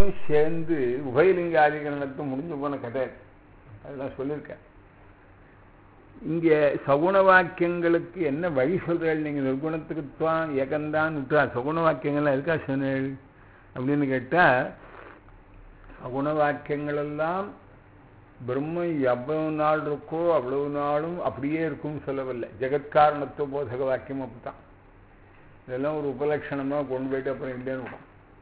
மூணும் சேர்ந்து உபயலிங்க அதிகரணத்தை முடிஞ்சு போன கதை. அதெல்லாம் சொல்லியிருக்கேன். இங்கே சகுண வாக்கியங்களுக்கு என்ன வழி சொல்கிறேன்? நீங்கள் நிர்குணத்துக்கு தான் ஏகந்தான் விட்டா சகுண வாக்கியங்கள்லாம் இருக்கா சொன்னேள் அப்படின்னு கேட்டால், சகுண வாக்கியங்கள் எல்லாம் பிரம்மம் எவ்வளவு நாள் இருக்கோ அவ்வளவு நாளும் அப்படியே இருக்கும்னு சொல்லவில்லை. ஜெகத்காரணத்துவ போதக வாக்கியம் அப்படித்தான். இதெல்லாம் ஒரு உபலட்சணமாக கொண்டு போயிட்டு அப்புறம் இல்லைன்னு இருக்கும்.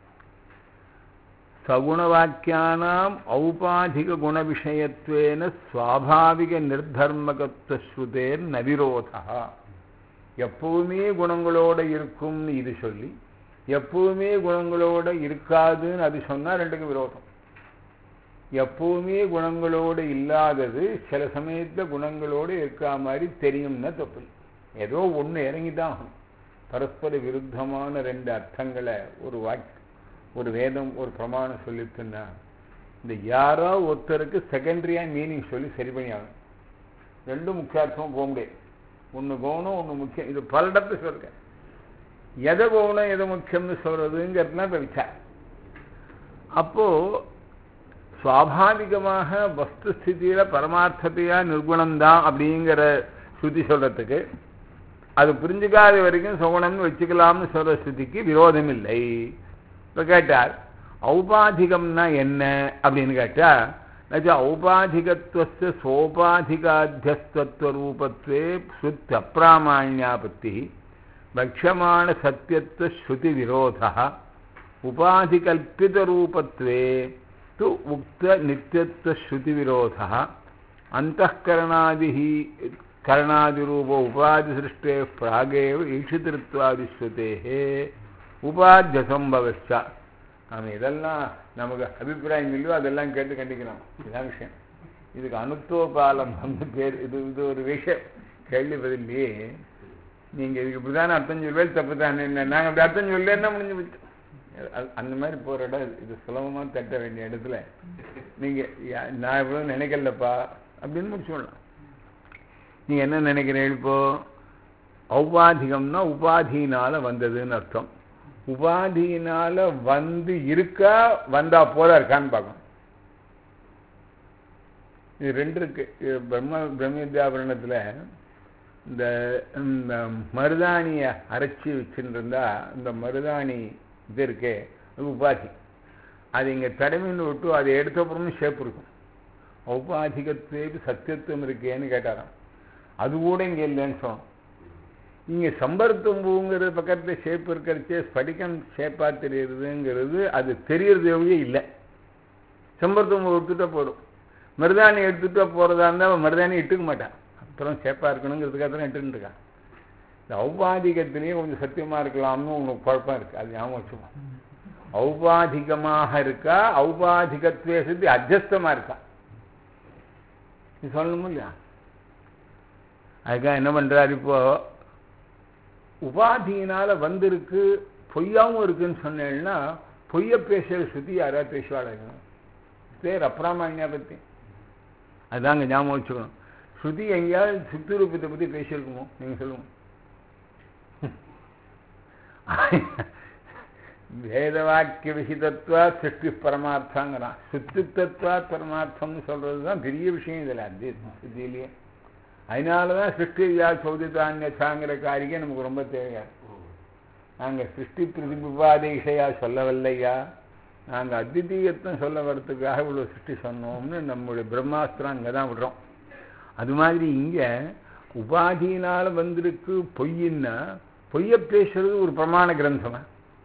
சகுணவாக்கியானாம் ஔபாதிக குண விஷயத்வேன சுவாபாவிக நிர்தர்மகத்துவஸ்ருதேர் நவிரோதா. எப்பவுமே குணங்களோட இருக்கும்னு இது சொல்லி எப்பவுமே குணங்களோட இருக்காதுன்னு அது சொன்னால் ரெண்டுக்கும் விரோதம். எப்பவுமே குணங்களோடு இல்லாதது சில சமயத்தில் குணங்களோடு இருக்கா மாதிரி தெரியும்னா தப்பு. ஏதோ ஒன்று இறங்கிதான் ஆகும். பரஸ்பர விருத்தமான ரெண்டு அர்த்தங்களை ஒரு வேதம் ஒரு பிரமாணம் சொல்லிட்டுன்னா இந்த யாரோ ஒருத்தருக்கு செகண்டரியாக மீனிங் சொல்லி சரி பண்ணி ஆகும். ரெண்டும் முக்கியார்த்தமும் போக முடியாது. ஒன்று கவுனம் ஒன்று முக்கியம். இது பல இடத்துல சொல்கிறேன். எதை கவுனம் எதை முக்கியம்னு சொல்கிறதுங்கிறதுனா இப்போ விசாரம். அப்போது சுவாபாவிகமாக வஸ்துஸ்திதியில் பரமார்த்தத்தையா நிர்குணம்தான் அப்படிங்கிற ஸ்ருதி சொல்கிறதுக்கு, அது புரிஞ்சுக்காத வரைக்கும் சகுணம்னு வச்சுக்கலாம்னு சொல்கிற ஸ்ருதிக்கு விரோதம் இல்லை. இப்போ கேட்டார் ஔபாதிகம்னா என்ன அப்படின்னு கேட்டால், ஔபாதிகத்துவ சோபாதிகாத்தியஸ்தத்வரூபத்வே ஸ்ருத் அப்பிராமாண்யாபத்தி பக்ஷமான சத்தியத்துவ ஸ்ருதி விரோதா உபாதிகல்பித ரூபத்வே து உக்த நித்தியத்துவ ஸ்ருதி விரோதா அந்தఃகரணாதிஹி கரணாதிரூப உபாதி சிருஷ்டே பிராகேவ ஈஷிதிருத்வாதிஸ்ருதேஹே உபாத்திய சம்பவச்சா. நாம் இதெல்லாம் நமக்கு அபிப்பிராயம் இல்லையோ அதெல்லாம் கேட்டு கண்டிக்கணும். இதுதான் விஷயம். இதுக்கு அனுத்துவபாலம் வந்து பேர். இது ஒரு விஷயம் கேள்விப்பதில்லையே. நீங்கள் இதுக்கு இப்படிதானே அர்த்தம் சொல்வேல் தப்பு தானே. நாங்கள் அப்படி அர்த்தம் சொல்லேன்னா முடிஞ்சு போச்சு. அந்த மாதிரி போகிற இடம் இது சுலபமாக தட்ட வேண்டிய இடத்துல நீங்கள் நான் இவ்வளோ நினைக்கலப்பா அப்படின்னு முடிச்சுடலாம். நீங்கள் என்ன நினைக்கிறீங்க? இப்போ ஔபாதிகம்னா உபாதியினால் வந்ததுன்னு அர்த்தம். உபாதியினால் வந்து இருக்கா வந்தா போல இருக்கான்னு பார்க்கணும். இது ரெண்டு இருக்கு. பிரம்ம வித்யாபரணத்தில் இந்த மருதாணியை அரைச்சி வச்சுருந்தா இந்த மருதாணி இது இருக்கே அது உபாதி. அது இங்கே தடவின்னு விட்டு அதை எடுத்தப்புறமும் ஷேப் இருக்கும். ஔபாதிகத்துக்கு சத்தியத்துவம் இருக்கேன்னு கேட்டாராம். அது கூட இங்கே இல்லைன்னு சொன்னோம். இங்கே சம்பர்த்தம்பூங்கிற பக்கத்தில் ஷேப் இருக்கிறச்சே ஸ்படிகம் ஷேப்பாக தெரியுறதுங்கிறது அது தெரியறதே இல்லை. சம்பர்த்தம்பூ எடுத்துட்டா போடும். மருதாணி எடுத்துட்டா போகிறதா இருந்தால் மருதாணி இட்டுக்க மாட்டான். அப்புறம் ஷேப்பாக இருக்கணுங்கிறதுக்காக தான் இட்டுன்னு இருக்கான். இந்த ஔபாதிகத்திலேயே கொஞ்சம் சத்தியமாக இருக்கலாம்னு உங்களுக்கு குழப்பம் இருக்குது. அது ஞாபகம் வச்சுக்கோம். ஔபாதிகமாக இருக்கா ஔபாதிகத்துவே சுத்தி அத்தியஸ்தமாக இருக்கா இது சொல்லணும் இல்லையா? அதுக்காக என்ன பண்ணுறாரு? இப்போ உபாதியினால் வந்திருக்கு பொய்யாவும் இருக்குன்னு சொன்னேன்னா பொய்ய பேசுகிற சுத்தி யாராவது பேசுவாங்க. பேர் அப்பிராமாண்யா பற்றி அதுதாங்க ஞாபகம் வச்சுக்கணும். ஸ்ருதி எங்கேயாவது சுத்திரூபத்தை பற்றி பேசியிருக்குமோ? நீங்கள் சொல்லுங்க. வேதவாக்கிய விசிதத்வா சிருஷ்டி பரமார்த்தாங்கிறான். சுத்தித்தத்வா பரமார்த்தம்னு சொல்கிறது தான் பெரிய விஷயம் இதில் அத்தியிலேயே. அதனால தான் சிருஷ்டி சௌதிதான்யசாங்கிற காரியம் நமக்கு ரொம்ப தேவையா. நாங்கள் சிருஷ்டி பிரதிபிபாதேஷையா சொல்லவில்லையா, நாங்கள் அத்விதீயத்தை சொல்ல வர்றதுக்காக இவ்வளோ சிருஷ்டி சொன்னோம்னு நம்மளுடைய பிரம்மாஸ்திரம் அங்கே தான் விடுறோம். அது மாதிரி இங்கே உபாதியினால் வந்திருக்கு பொய்ன்னா பொய்ய பேசுறது ஒரு பிரமாண கிரந்தமா?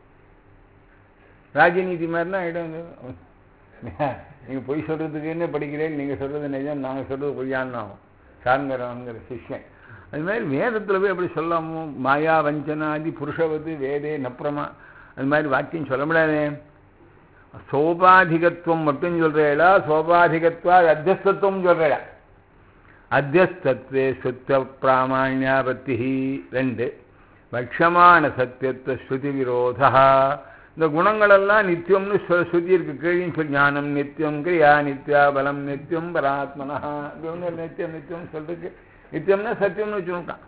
ராஜநீதி மாதிரினா ஆகிடும். நீங்கள் பொய் சொல்கிறதுக்கு என்ன படிக்கிறேன், நீங்கள் சொல்கிறது நிஜம், நாங்கள் சொல்கிறது பொய்யான்னு ஆகும். சார்ங்கிறவங்கிற சிஷ்யன் அது மாதிரி வேதத்தில் போய் அப்படி சொல்லாமோ மாயா வஞ்சனாதி புருஷவது வேதே நப்புறமா அது மாதிரி வாக்கியம் சொல்ல முடியாதே. சோபாதிகத்துவம் மட்டும் சொல்கிறேடா, சோபாதிகத்வா அத்தியஸ்தத்துவம் சொல்கிறேடா. அத்தியஸ்தத்வே சுத்த பிராமாண்யாபத்தி ரெண்டு பக்ஷமான சத்தியத்துவ ஸ்ருதி விரோதா. இந்த குணங்களெல்லாம் நித்தியம்னு ஸ்ருதி இருக்கு. கீழின்னு சொல்லி ஞானம் நித்தியம், கிரியா நித்யா, பலம் நித்தியம், பராத்மனா நித்தியம் நித்தியம் சொல்றதுக்கு நித்தியம்னா சத்தியம்னு வச்சுருக்கான்.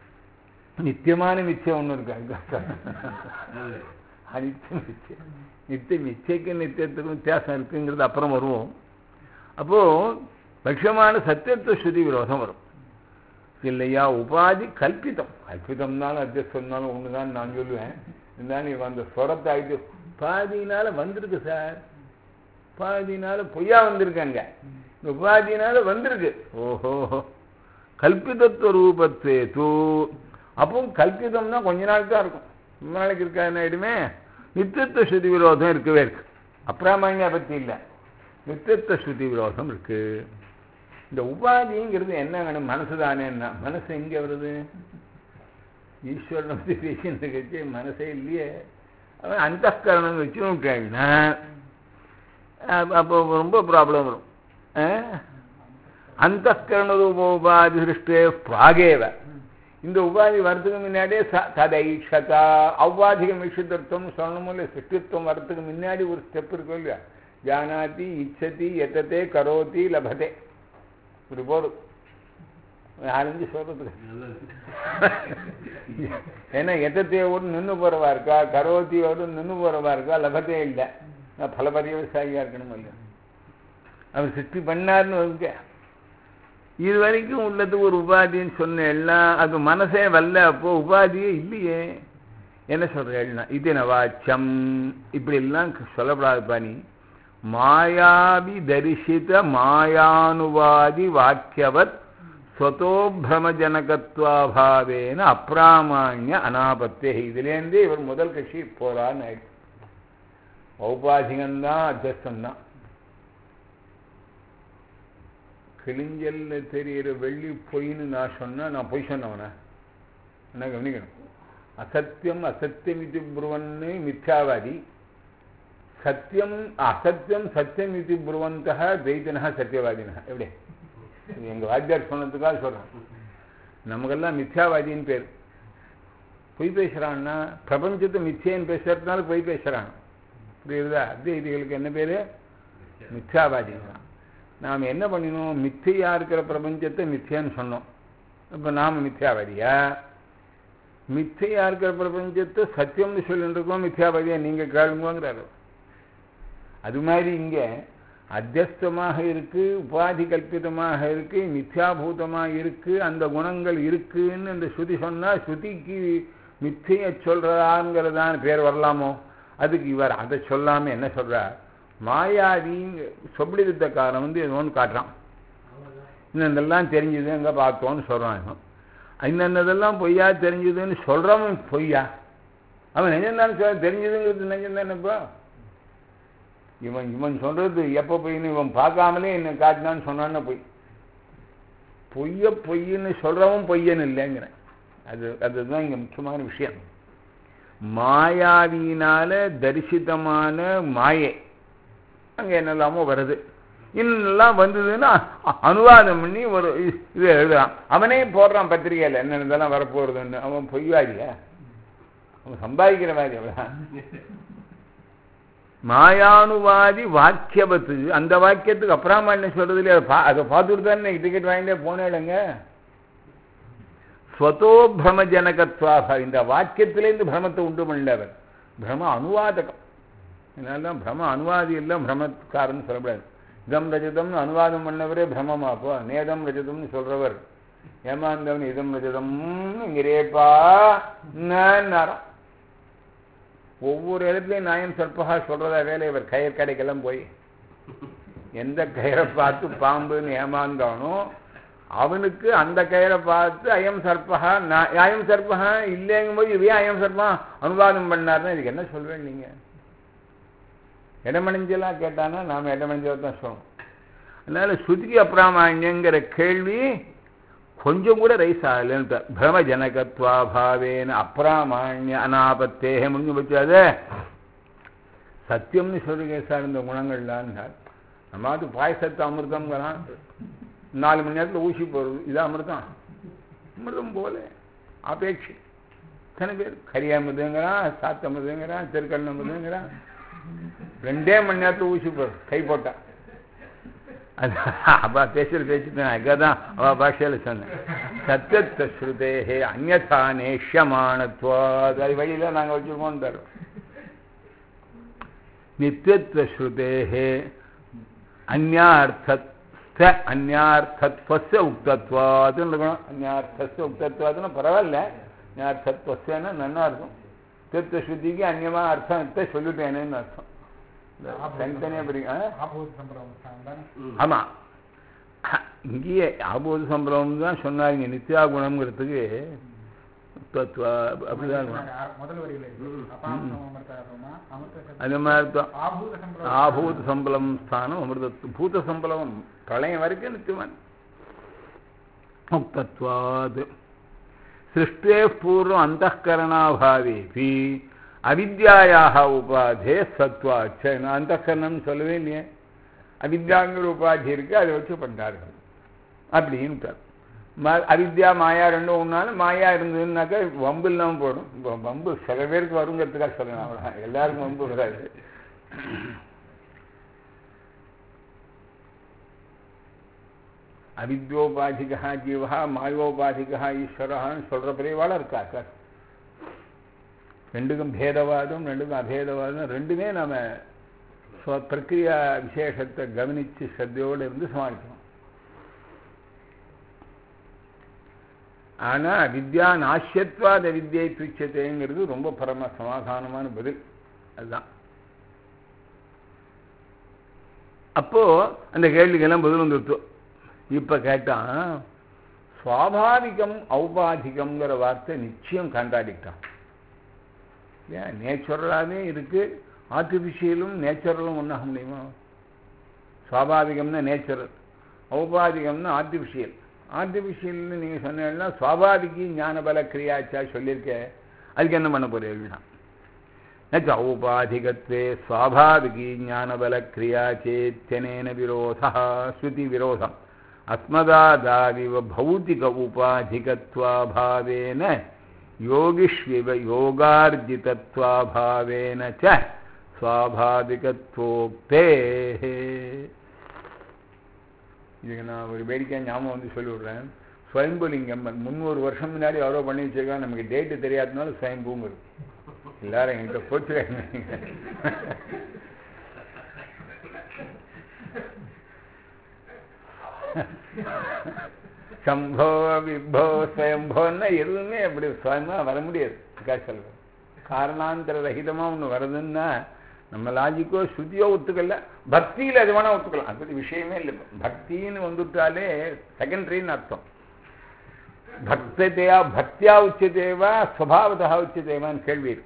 நித்தியமான நிச்சயம் ஒன்று இருக்கு. அனித்தியம் நிச்சயம் மிச்சைக்கும் நித்தியத்துக்கும் வித்தியாசம் இருக்குங்கிறது அப்புறம் வருவோம். அப்போது பட்சமான சத்தியத்துவ ஸ்ருதி விரோதம் வரும் இல்லையா? உபாதி கல்பிதம்னாலும் அத்தியஸ்தம்னாலும் ஒன்று தான் நான் சொல்லுவேன். இருந்தாலும் இவன் அந்த ஸ்வரத்தை ஆகிட்டு உபாதினால வந்திருக்கு சார், உபாதினால பொய்யா வந்திருக்காங்க, இந்த உபாதினால வந்திருக்கு. ஓஹோ கல்பிதத்துவ ரூபத்தே தூ. அப்போ கல்பிதம்னா கொஞ்ச நாள் தான் இருக்கும், ரொம்ப நாளைக்கு இருக்கா என்ன ஆயிடுமே? நித்தியத்துவ ஸ்ருதி விரோதம் இருக்கவே இருக்கு. அப்பிராமணிய பற்றி இல்லை, நித்தியத்துவ ஸ்ருதி விரோதம் இருக்கு. இந்த உபாதிங்கிறது என்ன வேணும்? மனசு தானே. என்ன மனசு எங்கே வருது? ஈஸ்வரனை பற்றி பேசின்னு கட்சி மனசே இல்லையே. அவன் அந்தஸ்கரணம் வச்சு விட்டாங்கன்னா அப்போ ரொம்ப ப்ராப்ளம் வரும். அந்தஸ்கரண ரூப உபாதி சிருஷ்டே பிராகேவ. இந்த உபாதி வரத்துக்கு முன்னாடியே ததைஷதா ஔபாதிகம் இஷிதத்துவம் சொல்லணும் இல்லை, சிருஷ்டித்துவம் வரத்துக்கு முன்னாடி ஒரு ஸ்டெப் இருக்கும் இல்லையா? ஜானாதி இச்சதி எத்ததே கரோதி லபதே. இப்படி போதும் 4-5 சொல்றதுக்கு. ஏன்னா எத்தத்தையோடு நின்று போறவா இருக்கா, கரோத்தியோடு நின்று போறவா இருக்கா, லபத்தே இல்லை. பலபரிய விவசாயியா இருக்கணும் இல்லையா? அவர் சிருஷ்டி பண்ணார்னு இருக்க. இது வரைக்கும் உள்ளது ஒரு உபாதின்னு சொன்ன எல்லாம் அது மனசே வரல. அப்போ உபாதியே இல்லையே. என்ன சொல்றேன்னா இது நவாச்சம் இப்படி எல்லாம் சொல்லப்படாது பாணி. மாயாவி தரிசித மாயானுவாதி வாக்கியவத் ஸ்வதோ பிரமஜனகத்வாபாவேன அப்பிராமான்ய அனாபத்தே. இதுலேருந்தே இவர் முதல் கட்சி போறான்னு ஆயிடுச்சு. ஔபாதிகம்தான் அத்தியஸ்தம்தான். கிழிஞ்சல்ல தெரிகிற வெள்ளி பொய்ன்னு நான் சொன்னா நான் பொய் சொன்னவனா என்ன கவனிக்கணும்? அசத்தியம் அசத்தியம் இது புருவன்னு மித்யாவாதி, சத்தியம் அசத்தியம் சத்தியம் இது புருவந்தா துவைத்தினா சத்தியவாதினா. எப்படி எங்க வாத்தியார் சொன்னதுக்காக சொல்றேன். நமக்கெல்லாம் மித்யாவாதின்னு பேர். பொய் பேசுறான்னா பிரபஞ்சத்தை மிச்சைன்னு பேசுறதுனால பொய் பேசுறான். புரியுதா? அத்வைதிகளுக்கு என்ன பேரு? மித்யாவாதி. நாம் என்ன பண்ணினோம்? மித்தையா இருக்கிற பிரபஞ்சத்தை மித்தியான்னு சொன்னோம். இப்போ நாம் மித்யாவாதியா? மித்தையா இருக்கிற பிரபஞ்சத்தை சத்தியம்னு சொல்லிட்டு இருக்கோம். மித்யாவாதியா நீங்க கேளுங்கிறாரு. அது மாதிரி இங்கே அத்தியஸ்தமாக இருக்கு, உபாதி கல்பிதமாக இருக்கு, மித்யாபூதமாக இருக்கு, அந்த குணங்கள் இருக்குன்னு இந்த ஸ்ருதி சொன்னா ஸ்ருதிக்கு மித்தைய சொல்றாங்கிறதான பேர் வரலாமோ? அதுக்கு இவர் அதை சொல்லாம என்ன சொல்றார்? மாயாவிங்க சொப்பிடித்தக்காரன் இது ஒன்று காட்டுறான். இன்னதெல்லாம் தெரிஞ்சுது எங்கே பார்த்தோன்னு சொல்கிறான். இன்னதெல்லாம் பொய்யா தெரிஞ்சுதுன்னு சொல்கிறவன் பொய்யா? அவன் நெஞ்சந்தானே சொல்ல தெரிஞ்சுதுங்கிறது நெஞ்சந்தானேப்பா. இவன் சொல்கிறது எப்போ பொய்ன்னு இவன் பார்க்காமலே என்ன காட்டினான்னு சொன்னான்னு பொய்ன்னு சொல்கிறவன் பொய்யன்னு இல்லைங்கிறேன். அதுதான் இங்கே முக்கியமான விஷயம். மாயாவினால தரிசிதமான மாயை அங்கே என்னெல்லாமோ வருது. இன்னெல்லாம் வந்ததுன்னா அனுவாதம் பண்ணி ஒரு இது எழுதுறான். அவனே போடுறான் பத்திரிகையில் என்னென்னதெல்லாம் வரப்போறதுன்னு. அவன் பொய்வாதியா? அவன் சம்பாதிக்கிற மாதிரி. அவன் மாயானுவாதி வாக்கியபத்து. அந்த வாக்கியத்துக்கு அப்புறமா என்ன சொல்றது இல்லையா? அதை பார்த்துட்டு தானே டிக்கெட் வாங்கிட்டே போனேங்க. ஸ்வதோ பிரமஜனகத்வாக. இந்த வாக்கியத்திலேருந்து பிரமத்தை உண்டு பண்ணவர். பிரம அனுவாதகம். இதனால்தான் பிரம அனுவாதி எல்லாம் பிரமக்காரன்னு சொல்லக்கூடாது. இதம் ரஜதம்னு அனுவாதம் பண்ணவரே பிரமமாப்போ. நேதம் ரஜதம்னு சொல்றவர் ஏமாந்தவன் இதம் ரஜதம்னு இங்கேப்பா நேரம். ஒவ்வொரு இடத்துலையும் நாயம் சற்பகா சொல்றதா வேலை. இவர் கயிறு கடைக்கெல்லாம் போய் எந்த கயிறை பார்த்து பாம்புன்னு ஏமாந்தானோ அவனுக்கு அந்த கயிறை பார்த்து அயம் சற்பகா அயம் சற்பகா இல்லைங்கும் போது இதே அயம் சற்பகா அனுவாதம் பண்ணாருன்னா இதுக்கு என்ன சொல்வேன்? நீங்க இடமணிஞ்செல்லாம் கேட்டானா நாம் இடமணிஞ்சதான் தான் சொல்லணும். அதனால ஸ்ருதிக்கு அப்பிராமான்யங்கிற கேள்வி கொஞ்சம் கூட ரைஸ் ஆகலன்னு. பிரமஜனகத்வாபாவேன அப்பிராமான்ய அனாபத்தே முடிஞ்சு வச்சாதே. சத்தியம்னு சொல்லுங்க சார் இந்த குணங்கள்லாம். நம்மாவது பாயசத்தை அமிர்தம்ங்கிறான். 4 மணி நேரத்தில் ஊசி போடுறது. இதான் அமிர்தம். அமிர்தம் போல ஆபேட்சி. எத்தனை பேர் கரியாமிருதுங்கிறான், சாத்தமிருதுங்கிறான், திருக்கண்ணமிருதுங்கிறான். 2 மணி நேரத்தில் ஊசி போடுறது கை போட்டா. அது அப்பா பேச்சுதான் அங்கதான் அவ பாஷையில சொன்னேன். சத்தியத்தை ஸ்ருதேஹே அந்யதா நேஷ்யமானத்வாத். அது வழியில நாங்கள் வச்சுருக்கோம் தரோம். நித்தியத்துவ ஸ்ருதேஹே அந்யார்த்தத்வஸ்ய உக்தத்வாதுன்னு இருக்கணும். அந்யார்த்தஸ்ய உக்தத்வாதுன்னா பரவாயில்ல, அந்யார்த்தத்வஸ்யன்னா நல்லா இருக்கும். நித்தியத்துவ ஸ்ருதிக்கு அந்நியமா அர்த்தத்தை சொல்லிட்டேனேன்னு அர்த்தம். தனித்தனியா புரியும். ஆமா, இங்கேயே ஆபோத சம்பளம் தான் சொன்னாங்க. நித்யா குணம்ங்கிறதுக்கு அப்படிதான் அந்த மாதிரி தான். ஆபூத சம்பளம் ஸ்தானம் அமிர்தத்து பூத சம்பளம் பிரளயம் வரைக்கும் நித்தியமான் முக்தத்வாத். சிருஷ்டே பூர்வம் அந்தఃகரணாபாவேபி அவித்யாயாக உபாதே சத்வாச்ச. அந்தःகரணம் சொல்லவே இல்லையே, அவித்யாங்கிற உபாதி இருக்கு, அதை வச்சு பண்றார்கள் அப்படின்னு. அவித்யா மாயா ரெண்டும் ஒன்னாலும் மாயா இருந்ததுன்னாக்கா வம்பு இல்லாமல் போடும். வம்பு சில பேருக்கு வருங்கிறதுக்காக சொல்லணும், அவ்வளோ எல்லாருக்கும் வம்பு வராது. அவித்யோபாதிகா ஜீவா மாயோபாதிகா ஈஸ்வரான்னு சொல்ற பிரிவாள இருக்கா சார். ரெண்டுக்கும் பேதவாதம் ரெண்டுக்கும் அபேதவாதம் ரெண்டுமே நம்ம பிரக்ரியா விசேஷத்தை கவனித்து ஸ்ரத்தையோடு இருந்து சமாளிக்கணும். ஆனால் வித்யா நாசியத்வாத வித்யை துச்சத்தைங்கிறது ரொம்ப பரம சமாதானமான பதில். அதுதான். அப்போ அந்த கேள்விக்கெல்லாம் பதில் வந்துருத்து. இப்போ கேட்டான், சுவாபாவிகம் ஔபாதிகம்ங்கிற வார்த்தை நிச்சயம் கான்ட்ராடிக்டான். ஏன் நேச்சுரலாகவே இருக்கு, ஆர்டிஃபிஷியலும் நேச்சுரலும் ஒன்றாக முடியுமா? சுவாபாவிகம்னா நேச்சுரல், ஔபாதிகம்னா ஆர்டிஃபிஷியல். ஆர்டிஃபிஷியல்னு நீங்கள் சொன்னீங்கன்னா சுவாபாவிகி ஞானபல கிரியாச்சா சொல்லியிருக்க, அதுக்கு என்ன பண்ண போறீங்கன்னா ஔபாதிகத்வே சுவாபாவிகி ஞானபல கிரியா சேத்தனேன விரோதா ஸ்ருதி விரோதம் அஸ்மதாதாவிவ பௌதிக உபாதிகத்வாபாவேன யோகிஷ்விவ யோகார்ஜிதத்வாபாவேன ச சுவாபாவிகத்வோக்தே. இதுக்கு நான் ஒரு வேடிக்கையாக ஞாபகம் வந்து சொல்லிவிடுறேன். ஸ்வயம்புலிங்கம் 300 வருஷம் முன்னாடி எவ்வளோ பண்ணி வச்சிருக்காங்க, நமக்கு டேட்டு தெரியாதனால ஸ்வயம்பூங்கிறது. எல்லாரும் என்கிட்ட போச்சுருக்காங்க. சம்போ விபோ ஸ்வயம்போன்னா எதுவுமே அப்படி சுயமா வர முடியாது. சொல்லுவேன், காரணாந்தர ரகிதமா ஒன்று வருதுன்னா நம்ம லாஜிக்கோ ஸ்ருதியோ ஒத்துக்கல, பக்தியில் எது வேணா ஒத்துக்கலாம், அது பற்றி விஷயமே இல்லை. பக்தின்னு வந்துட்டாலே செகண்டரின்னு அர்த்தம். பக்தியா பக்தியா உச்சதேவா ஸ்வபாவதா உச்சதேவான்னு கேள்வி இருக்கு.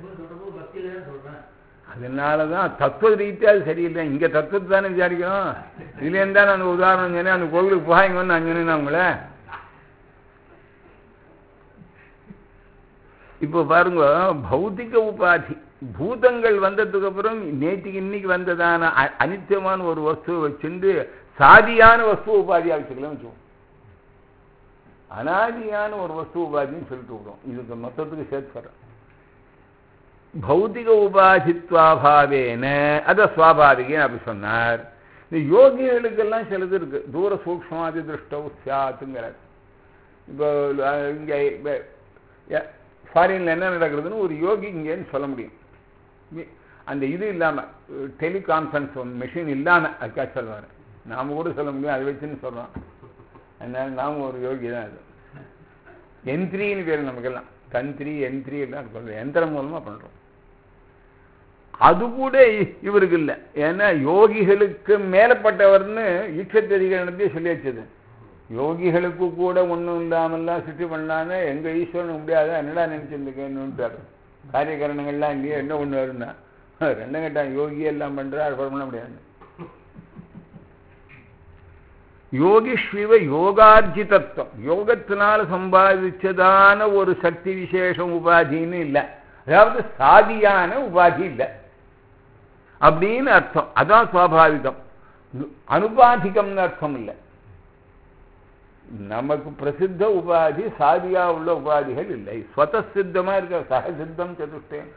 அதனாலதான் தத்துவ ரீதியா அது சரியில்லை. இங்க தத்துவத்தை தானே விசாரிக்கணும். இதுல இருந்தா நான் உதாரணம் சொன்னேன், அந்த கோவிலுக்கு போகாங்க வந்து நான் சொன்னேன் உங்களை. இப்போ பாருங்க, பௌத்திக உபாதி பூதங்கள் வந்ததுக்கு அப்புறம் நேற்றுக்கு இன்னைக்கு வந்ததான அனித்தியமான ஒரு வஸ்துவை வச்சுட்டு சாதியான வஸ்து உபாதியா வச்சுக்கலாம் வச்சுக்கோம். அனாதியான ஒரு வஸ்து உபாதின்னு சொல்லிட்டு விடுவோம். இதுக்கு மொத்தத்துக்கு சேர்த்து வர்றேன். பௌத்திக உபாதித்வாபாவேன அத சுவாபாவிகன்னு அப்படி சொன்னார். இந்த யோகிகளுக்கெல்லாம் சிலது இருக்கு, தூர சூக்ஷ்மாதி திருஷ்டௌ சாத்துங்கிறார். இப்போ இங்கே ஃபாரின்ல என்ன நடக்கிறதுன்னு ஒரு யோகி இங்கேன்னு சொல்ல முடியும். அந்த இது இல்லாமல் டெலிகான்ஃபரன்ஸ் மெஷின் இல்லாமல் அதுக்காக சொல்லுவார். நாம் கூட சொல்ல முடியும், அதை வச்சுன்னு சொல்கிறோம். அதனால நாம் ஒரு யோகி தான். அது எந்திரின்னு பேர் நமக்கெல்லாம், தந்திரி எந்திரி எல்லாம் சொல்கிறோம், எந்திரம் மூலமாக பண்ணுறோம். அது கூட இவருக்கு இல்லை. ஏன்னா யோகிகளுக்கு மேலப்பட்டவர்னு ஈட்சத்ததிகாரத்தையே சொல்லி வச்சது. யோகிகளுக்கு கூட ஒன்றும் இல்லாமல்லாம் சிட்டி பண்ணலான்னு எங்கள் ஈஸ்வரனுக்கு முடியாத என்னடா நினைச்சிருந்துக்கேன்னுட்டார். காரியகரணங்கள்லாம் இல்லையே, என்ன ஒன்று வரும்னா ரெண்டும் கேட்டான், யோகியே எல்லாம் பண்ணுறா அது பண்ண முடியாது. யோகிஷ்விவ யோகார்ஜிதத்துவம், யோகத்தினால் சம்பாதிச்சதான ஒரு சக்தி விசேஷம் உபாதின்னு இல்லை, அதாவது சாதியான உபாதி இல்லை அப்படின்னு அர்த்தம். அதான் சுவாபாவிகம். அனுபாதிகம்னு அர்த்தம் இல்லை. நமக்கு பிரசித்த உபாதி சாதியா உள்ள உபாதிகள் இல்லை, ஸ்வதசித்தமா இருக்க சகசித்தம் சதுஷ்டயம்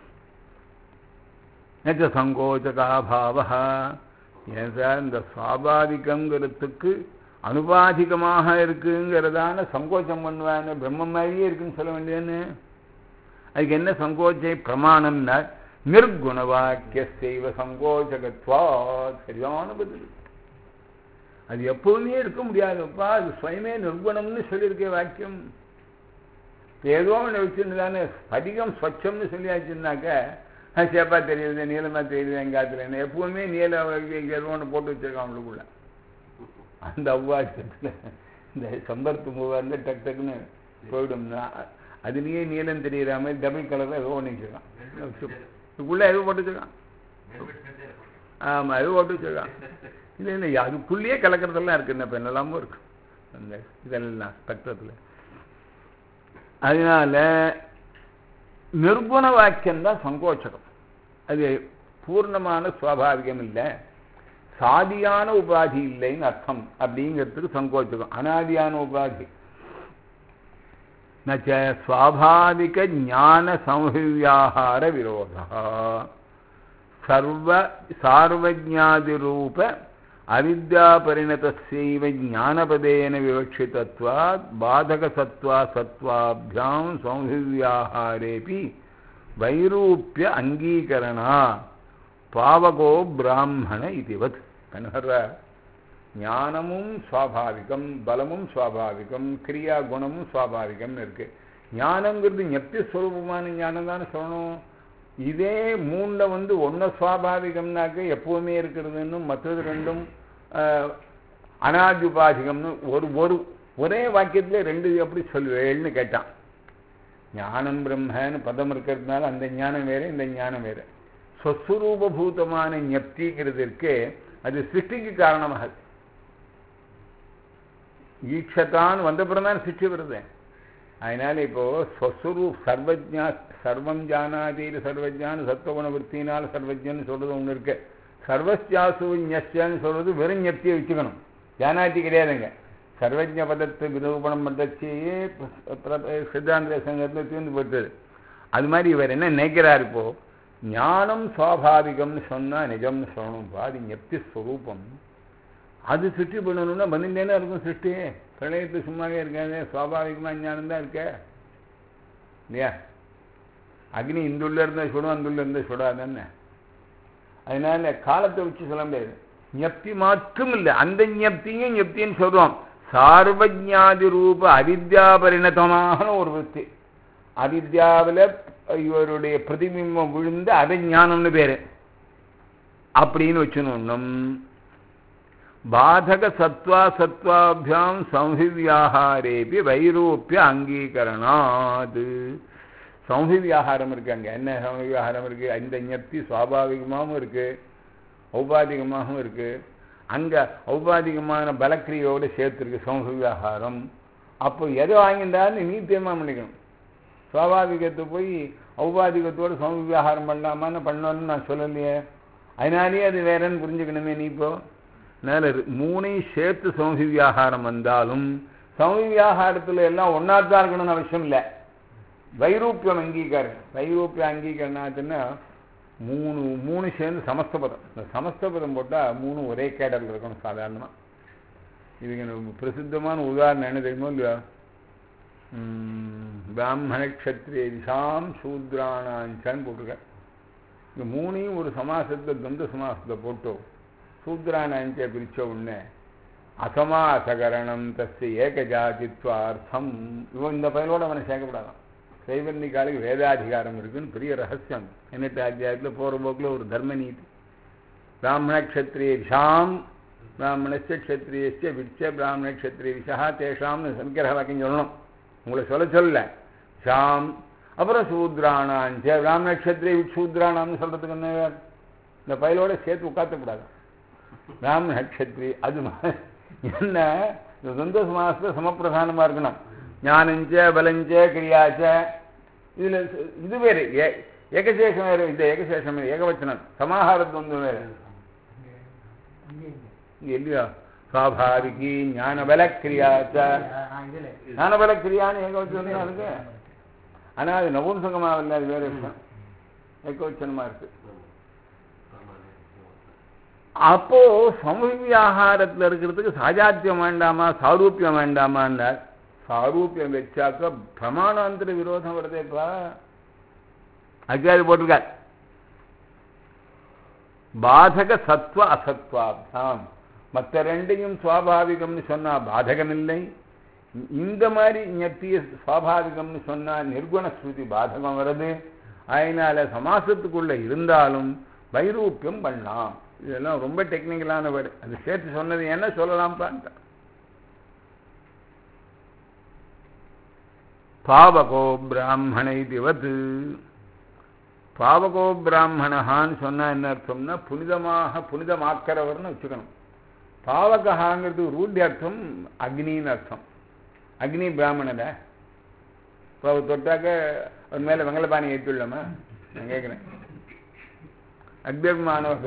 நச்ச சங்கோச்சகாபாவா. ஏன் சார் இந்த சுவாபாவிகங்கிறதுக்கு அனுபாதிகமாக இருக்குங்கிறதான சங்கோச்சம் பண்ணுவாங்க, பிரம்ம மாதிரியே இருக்குன்னு சொல்ல வேண்டியதுன்னு. அதுக்கு என்ன சங்கோச்சை பிரமாணம்னா நிர்குணவாக்கியஸ்தைவ சங்கோச்சகத்வா. சரியான பதில். அது எப்பவுமே இருக்க முடியாதுப்பா, அது சுயமே நிர்குணம்னு சொல்லியிருக்க வாக்கியம். ஏதோ ஒன்று வச்சுருந்தானே அதிகம் ஸ்வச்சம்னு சொல்லியாச்சுன்னாக்க சேப்பா தெரியுது, நீளமா தெரியுது, எங்காத்துல என்ன எப்பவுமே நீல ஏதோ ஒன்று போட்டு வச்சிருக்கான் அவங்களுக்குள்ள. அந்த அவ்வாட்சத்துல இந்த சம்பர்த்து மூவா இருந்து டக் டக்குன்னு போயிடும்னா அதுலேயே நீளம் தெரியுற மாதிரி டபுள் கலர்ல ஏதோ ஒன்று வச்சிருக்கான். இதுக்குள்ள எதுவும் போட்டு வச்சிருக்கான். ஆமாம், எதுவும் போட்டு வச்சிருக்கான். இல்லை இல்லை, அதுக்குள்ளேயே கலக்கிறதெல்லாம் இருக்கு. இப்போ என்னெல்லாமோ இருக்கு அந்த இதெல்லாம் ஸ்பெக்ட்ரத்தில். அதனால நிர்குண வாக்கியம்தான் சங்கோச்சகம். அது பூர்ணமான சுவாபாவிகம் இல்லை, சாதியான உபாதி இல்லைன்னு அர்த்தம். அப்படிங்கிறதுக்கு சங்கோச்சகம். அனாதியான உபாதி நச்ச ஸ்வாபாவிக ஞான சம்ஹிவ்யாஹார விரோதா சார்வஜ்ஞாதி ரூப அவித்யா பரிணதஸ்யைவ ஞானபதேன விவக்ஷிதத்வாத் பாதகசத்வா சத்வாभ्यां சம்ஹிவ்யாஹாரேபி வைரூப்ய அங்கீகரணா பாவகோ பிராமண இதுவத். கனகர ஞானமும் சுவாபாவிகம், பலமும் சுவாபாவிகம், கிரியா குணமும் சுவாபாவிகம்னு இருக்கு. ஞானங்கிறது ஞப்தி ஸ்வரூபமான ஞானம் தானே சொல்லணும். இதே மூணில் ஒன்று சுவாபாவிகம்னாக்க எப்பவுமே இருக்கிறதுன்னு, மற்றது ரெண்டும் அனாதிபாதிகம்னு ஒரே வாக்கியத்தில் ரெண்டு எப்படி சொல்லுவேன்னு கேட்டான். ஞானம் பிரம்மன்னு பதம் இருக்கிறதுனால அந்த ஞானம் வேறு, இந்த ஞானம் வேறு. ஸ்வஸ்வரூபூதமான ஞப்திங்கிறதுக்கு அது சிருஷ்டிக்கு காரணமாக. ஈட்சத்தான் வந்தப்புறம் தான் சிருஷ்டி வருது. அதனால இப்போ ஸ்வஸ்வரூப் சர்வஜா சர்வம் ஜானாதீர் சர்வஜான்னு சத்வகுணவருத்தினால் சர்வஜன்னு சொல்றது ஒன்று இருக்கு. சர்வஸ்யாசு ஞஸ்யான்னு சொல்றது வெறும் ஞப்தியை வச்சுக்கணும், ஜானாதி கிடையாதுங்க. சர்வஜ பதத்தை நிரூபணம் பண்ணுறச்சேயே சித்தாந்த சங்கத்தில் தீர்ந்து போயிட்டது. அது மாதிரி இவர் என்ன நினைக்கிறார், இப்போ ஞானம் சுவாபாவிகம்னு சொன்னால் நிஜம்னு சொல்லணும். அது ஞப்தி ஸ்வரூபம். அது சிருஷ்டி பண்ணணும்னா வந்துட்டேன்னு இருக்கும். சிருஷ்டி பிரளயத்து சும்மாவே இருக்காது, சுவாபாவிகமாக ஞானம் தான் இருக்க இல்லையா? அக்னி இந்துள்ள இருந்தால் சுடும், அந்துள்ள இருந்தால் சுடாதானே. அதனால காலத்தை வச்சு சொல்ல முடியாது. ஞப்தி மாற்றும் இல்லை, அந்த ஞப்தியும் ஞப்தின்னு சொல்றோம். சார்வஜாதி ரூப அவித்யா பரிணதமான ஒரு விருத்தி. அவித்யாவில் இவருடைய பிரதிபிம்பம் விழுந்து அதை ஞானம்னு பேரு அப்படின்னு வச்சுனோம். பாதக சத்வா சத்வாभ्यां சம்ஹிவ்யாஹாரேபி வைரூப்ய அங்கீகரணாது. சம்ஹிவ்யாகாரம் இருக்கு. அங்கே என்ன சம்ஹிவ்யாகாரம் இருக்கு? இந்த ஞப்தி சுவாபாவிகமாகவும் இருக்கு, ஔபாதிகமாகவும் இருக்கு. அங்கே ஔபாதிகமான பலக்கிரியோடு சேர்த்துருக்கு சம்ஹிவ்யாகாரம். அப்போ எதை வாங்கிட்டான்னு நீ தீர்மானம் பண்ணிக்கணும். சுவாபாவிகத்தை போய் ஔபாதிகத்தோடு சம்ஹிவ்யாகாரம் பண்ணலாமான்னு பண்ணணும்னு நான் சொல்லலையே. அதனாலேயே அது வேறன்னு புரிஞ்சுக்கணுமே நீ. இப்போ அதனால மூணையும் சேர்த்து சம்ஹிவ்யாகாரம் வந்தாலும் சம்ஹிவ்யாகாரத்தில் எல்லாம் ஒன்னாத்தான் இருக்கணும்னு அவசியம் இல்லை. வைரூப்பியம் அங்கீகாரம். வைரூப்பிய அங்கீகரணாச்சுன்னா மூணு சேர்ந்து சமஸ்தபதம். இந்த சமஸ்தபதம் போட்டால் மூணு ஒரே கேடரில் இருக்கணும் சாதாரணமாக. இதுக்கு பிரசித்தமான உதாரணம் என்ன தெரியுமோ இல்லையா? பிராமண க்ஷத்ரிய விஷாம் சூத்ரானாஞ்சான்னு போட்டிருக்க. இந்த மூணையும் ஒரு சமாசத்தை துவந்த சமாசத்தை போட்டோம். சூத்ரானாஞ்ச பிரிச்ச உடனே அசமாசகரணம் தஸ்ய ஏகஜாதித்வார்த்தம். இவன் இந்த பயலோட அவனை சேர்க்கப்படாதான். சைவர்ணிகாலுக்கு வேதாதிகாரம் இருக்குன்னு பெரிய ரகசியம். 18 அத்தியாயத்தில் போகிற போக்கில் ஒரு தர்ம நீதி. பிராமண க்ஷத்ரிய விஷாம் பிராமணஸ்ய க்ஷத்ரியஸ்ய விட்ச பிராமண க்ஷத்ரிய விஷா தேஷாம்னு சங்கிரக வாக்கியம் சொல்லணும். உங்களை சொல்ல ஷாம். அப்புறம் சூத்ரானாஞ்ச பிராமண க்ஷத்ரிய விட்சூத்ரானாம்னு சொல்கிறதுக்கு என்ன? இந்த பயலோட சேர்த்து உட்காத்தக்கூடாது. பிராமண க்ஷத்ரி அது என்ன சந்தோஷ மாசத்துல சமப்பிரதானமாக இருக்கணும். ஞானஞ்ச பலஞ்ச கிரியாச்ச. இதில் இது வேறு ஏகசேஷம் வேறு. இந்த ஏகசேஷம் ஏகவச்சனம் சமாஹாரத்து வேறு இல்லையா? சுவாபாவிகி ஞானபல கிரியாச்ச. ஞானபல கிரியான்னு ஏகவச்சனம் இருக்கு. ஆனால் அது நபும்சகமாக இல்லை, அது வேறு விஷயம். ஏகவச்சனமாக இருக்கு. அப்போ சம்ஹிவ்யாகாரத்தில் இருக்கிறதுக்கு சாஜாத்தியம் வேண்டாமா சாரூப்பியம் வேண்டாமான்னார். சாரூப்பியம் வச்சாக்க பிரமாணாந்திர விரோதம் வருதேப்பா. அத்தியாயம் போட்டிருக்கார். பாதக சத்வ அசத்வாப்தாம். மற்ற ரெண்டையும் சுவாபாவிகம்னு சொன்னா பாதகம் இல்லை, இந்த மாதிரி ஞப்திய சுவாபாவிகம்னு சொன்னா நிர்குண ஸ்ருதி பாதகம் வருது. அதனால சமாசத்துக்குள்ள இருந்தாலும் வைரூப்பியம் பண்ணலாம். இதெல்லாம் ரொம்ப டெக்னிக்கலான வேர்டு. அது சேர்த்து சொன்னது என்ன சொல்லலாம் பாருங்க. பாவகோ பிராமணை திவது. பாவகோ பிராமணஹான்னு சொன்னா என்ன அர்த்தம்னா புனிதமாக்கிறவர்னு வச்சுக்கணும். பாவகாங்கிறது ரூಢி அர்த்தம் அக்னின்னு அர்த்தம். அக்னி பிராமணரை இப்போ தொட்டாக்க அவர் மேலே வெங்கலப்பானை ஏற்றிடலாமா? நான் கேட்குறேன். அக்னிமானவ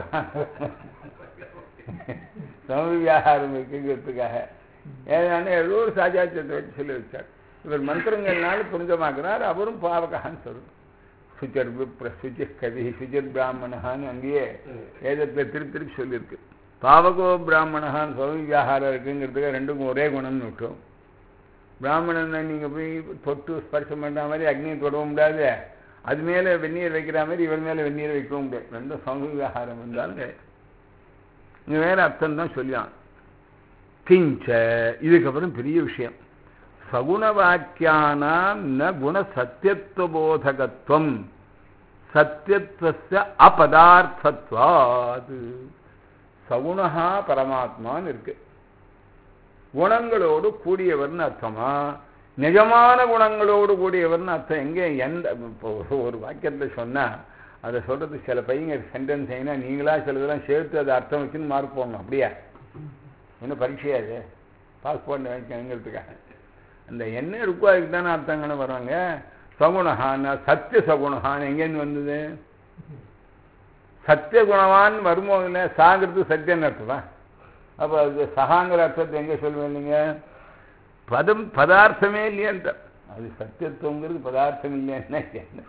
சமவியாகாரம் இருக்குங்கிறதுக்காக ஏன்னா ஏதோ ஒரு சாஜாத்தியத்தை வச்சு சொல்லி வச்சார். இவர் மந்திரங்கள்னால புனிதமாக்குறார், அவரும் பாவகான்னு சொல்லுவோம். சுச்சர் சுச்சிர் கவி சுச்சிர் பிராமணஹான்னு அங்கேயே வேதத்தில் திருப்பி சொல்லியிருக்கு. பாவகோ பிராமணஹான்னு சம வியாகாரம் இருக்குங்கிறதுக்கு ரெண்டுக்கும் ஒரே குணம்னு விட்டோம். பிராமணனை நீங்கள் போய் தொட்டு ஸ்பர்சம் பண்ணுற மாதிரி அக்னியை தொடவும் முடியாது, அது மேலே வெந்நீர் வைக்கிற மாதிரி இவர் மேலே வெந்நீர் வைக்கவும் முடியாது. ரெண்டும் சம வியாகாரம் இருந்தாலும் இங்கே வேறு அர்த்தம் தான் சொல்லியான். கிஞ்ச இதுக்கப்புறம் பெரிய விஷயம். சகுண வாக்கியானாம் ந குண சத்தியத்துவபோதகத்துவம் சத்தியத்துவஸ்ய அபதார்த்தத்வாது. சகுணஹா பரமாத்மான்னு இருக்கு. குணங்களோடு கூடியவர்னு அர்த்தமா, நிஜமான குணங்களோடு கூடியவர்னு அர்த்தம். எங்கே எந்த இப்போ ஒரு வாக்கியத்தை சொன்னால் அதை சொல்கிறது சில பையங்க சென்டென்ஸ் ஆகினா நீங்களா சிலதெல்லாம் சேர்த்து அதை அர்த்தம் வச்சுன்னு மார்க் போடணும். அப்படியா? இன்னும் பரீட்சையாது பாஸ்போர்ட் வைக்கணுங்கிறதுக்காக அந்த என்ன இருக்கோ அதுக்கு தானே அர்த்தங்கன்னு வர்றாங்க. சகுணஹான்னா சத்திய சகுணஹான்னு எங்கேருந்து வந்தது? சத்திய குணவான் வரும்போதுல சாங்கிறது சத்தியன்னு அர்த்தம். அப்போ அது சகாங்கிற அர்த்தத்தை எங்கே சொல்லுவேன்? நீங்கள் பதார்த்தமே இல்லையன்ற அது சத்தியத்துவங்கிறது பதார்த்தம் இல்லைன்னா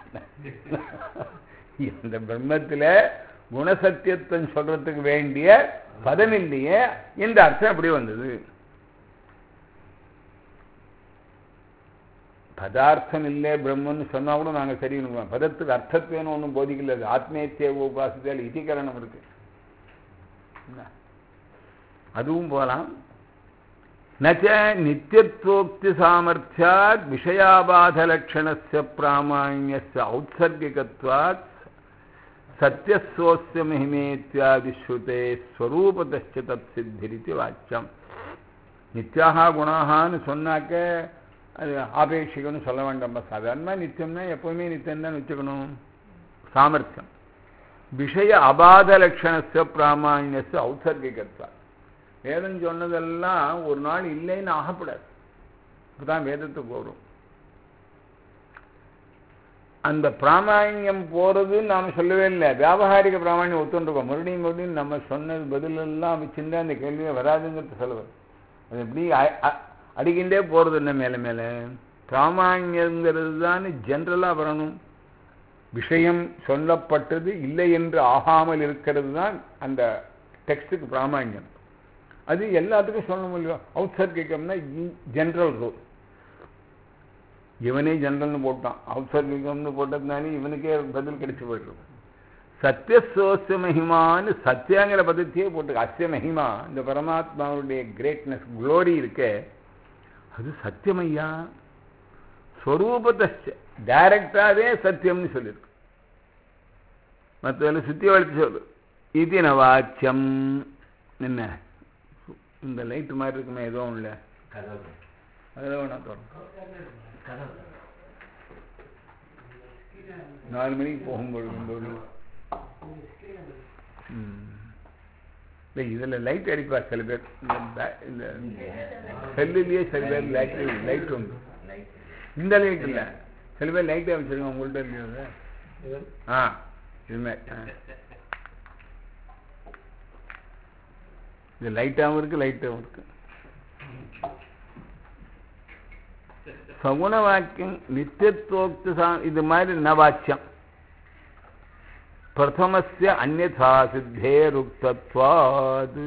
இந்த பிரம்மத்தில் குணசத்தியத்துவம் சொல்றதுக்கு வேண்டிய பதம் இல்லையே, இந்த அர்த்தம் அப்படி வந்தது. பதார்த்தம் இல்லை பிரம்மன்னு சொன்னா கூட நாங்கள் சரி பண்ணுவோம். பதத்துக்கு அர்த்தத்துவேன்னு ஒன்றும் போதிக்கல. ஆத்மேத்திய உபாசித்தால் இதிகரணம் இருக்கு, அதுவும் போகலாம். நச்ச நித்தியத்வோக்தி சாமர்த்தியாத் விஷயாபாத லட்சணஸ்ய பிராமாண்யஸ்ய ஔத்சர்கிகத்வாத் சத்யஸ்வோஸ்ய மகிமேத்யாதி ஸ்ருதே ஸ்வரூபதஸ்ய தத் சித்திரிதி வாச்சியம். நித்யாஹா குணாஹான்னு சொன்னாக்க அது ஆபேட்சிகம்னு சொல்ல வேண்டாம். சாதாரணமாக நித்தியம்னா எப்பவுமே நித்தியம்தான் வச்சுக்கணும். சாமர்த்தியம் விஷய அபாத லட்சணஸ்ய பிராமாண்யஸ்ய ஔத்சர்கிகத்வாத். வேதம் சொன்னதெல்லாம் ஒரு நாள் இல்லைன்னு ஆகப்படாது. இப்பதான் வேதத்துக்கு போகிறோம். அந்த பிராமாண்யம் போறதுன்னு நாம் சொல்லவே இல்லை. வியாபகாரிக பிராமாண்யம் ஒத்துருக்கோம். மறுபடியும் நம்ம சொன்னது பதிலெல்லாம் வச்சுருந்தா அந்த கேள்வியை வராதுங்கிறது சொல்லுவது. அது எப்படி அடிக்கின்றே போறது என்ன மேலே மேலே. பிராமாண்யங்கிறது தான் ஜென்ரலாக வரணும். விஷயம் சொல்லப்பட்டது இல்லை என்று ஆகாமல் இருக்கிறது தான் அந்த டெக்ஸ்டுக்கு பிராமாண்யம். அது எல்லாத்துக்கும் சொல்ல முடியும். ஔத்சர்கிகம்னா ஜென்ரல் ரூல். இவனே ஜென்ரல்னு போட்டான், ஔத்சர்கிகம்னு போட்டதுனாலே இவனுக்கே பதில் கிடைச்சி போயிடும். சத்தியசோஸ்ய மகிமான்னு சத்தியாங்கிற பதத்தையே போட்டு அஸ்ய மகிமா, இந்த பரமாத்மாவுடைய கிரேட்னஸ் குளோரி இருக்கே அது சத்தியமையா. ஸ்வரூபத்தை டைரக்டாவே சத்தியம்னு சொல்லியிருக்கு. மற்ற சுத்தி வளர்த்து சொல்லு. இது நவாச்சியம். என்ன இந்த லைட் மாதிரி இருக்குமே எதுவும் இல்லை, அதில் வேணா தோணும். 4 மணிக்கு போகும்போது இல்லை இதில் லைட் அடிப்பா சில பேர். இந்த செல்லுலேயே சில பேர் லைட் உண்டு. இந்த லைட் இல்லை, சில பேர் லைட்டே வச்சுருக்கோம். உங்கள்கிட்ட இல்லையா? இதுமாதிரி இது லைட்டாகவும் இருக்கு, லைட்டாகவும் இருக்கு. சகுண வாக்கியம் நித்தியத்வோக்தி இது மாதிரி நவாச்சியம். பிரதமஸ்ய அன்யதா சித்தேருக்தத்வாத்.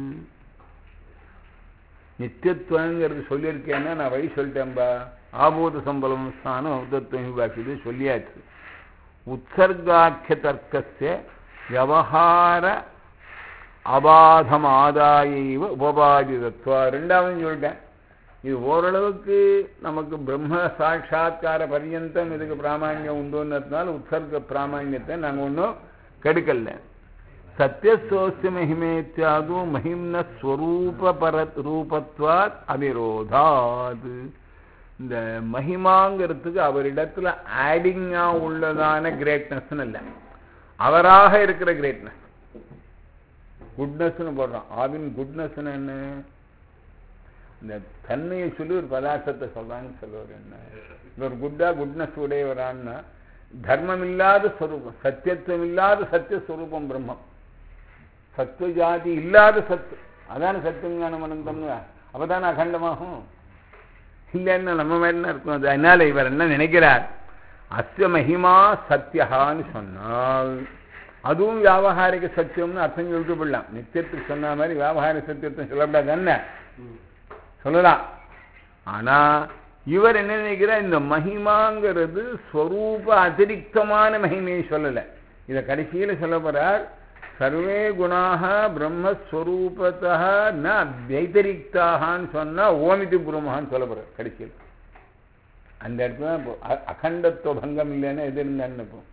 நித்தியத்துவங்கிறது சொல்லியிருக்கேன்னா நான் வழி சொல்லிட்டேன்பா. ஆபூத சம்பளம் ஸ்தானம் தத்துவம் வாக்கியது சொல்லியாச்சு. உற்சர்காக்கிய தர்க்கஸ்ய வியவஹார அபாதம் ஆதாயைவ உபபாதிதத்வா. ரெண்டாவது சொல்லிட்டேன். இது ஓரளவுக்கு நமக்கு பிரம்ம சாட்சா்கார பர்யந்தம் இதுக்கு பிராமான்யம் உண்டுன்றதுனால உற்சர்க பிராமான்யத்தை நாங்கள் ஒன்றும் கெடுக்கல. சத்தியஸ்தோஸ்ய மகிமேத்யாது மகிம்ன ஸ்வரூப பரத் ரூபத்வாத் அவிரோதாத். இந்த மகிமாங்கிறதுக்கு அவரிடத்துல ஆடிங்கா உள்ளதான கிரேட்னஸ்ன்னு இல்லை, அவராக இருக்கிற கிரேட்னஸ். குட்னஸ்ன்னு போடுறோம். ஆவின் குட்னஸ்ன்னு என்ன? இந்த தன்மையை சொல்லி ஒரு பதார்த்தத்தை சொல்றான்னு சொல்லுவார். என்ன ஒரு குட்னஸ் உடையவரான்னா தர்மம் இல்லாத ஸ்வரூபம், சத்தியத்துவம் இல்லாத சத்தியஸ்வரூபம் பிரம்மம், சத்துவ ஜாதி இல்லாத சத்து, அதான சத்தியம் ஞானம் அனந்தம்னு. அப்பதானே அகண்டமாகும். இல்லைன்னா நம்ம மேல இருக்கும். அது அதனால இவர் என்ன நினைக்கிறார், அஸ்ய மகிமா சத்தியகான்னு சொன்னால் அதுவும் வியாபகாரிக சத்தியம்னு அர்த்தம் சொல்லிட்டு போடலாம். நித்தியத்துக்கு சொன்ன மாதிரி வியாபகாரிக சத்தியத்தை சொல்லக்கூடாது, என்ன சொல்லலாம். ஆனா இவர் என்ன நினைக்கிறார், இந்த மகிமாங்கிறது ஸ்வரூப அதிரிக்தமான மகிமையை சொல்லலை. இதை கடைசியில சொல்ல போறார், சர்வே குணாக பிரம்மஸ்வரூபத்தா ந வைத்தரிக்தாகான்னு சொன்னா ஓமிதி புருமகான்னு சொல்ல போறார் கடைசியில். அந்த இடத்துல அகண்டத்துவ பங்கம் இல்லைன்னா எது இருந்தான்னு இப்போ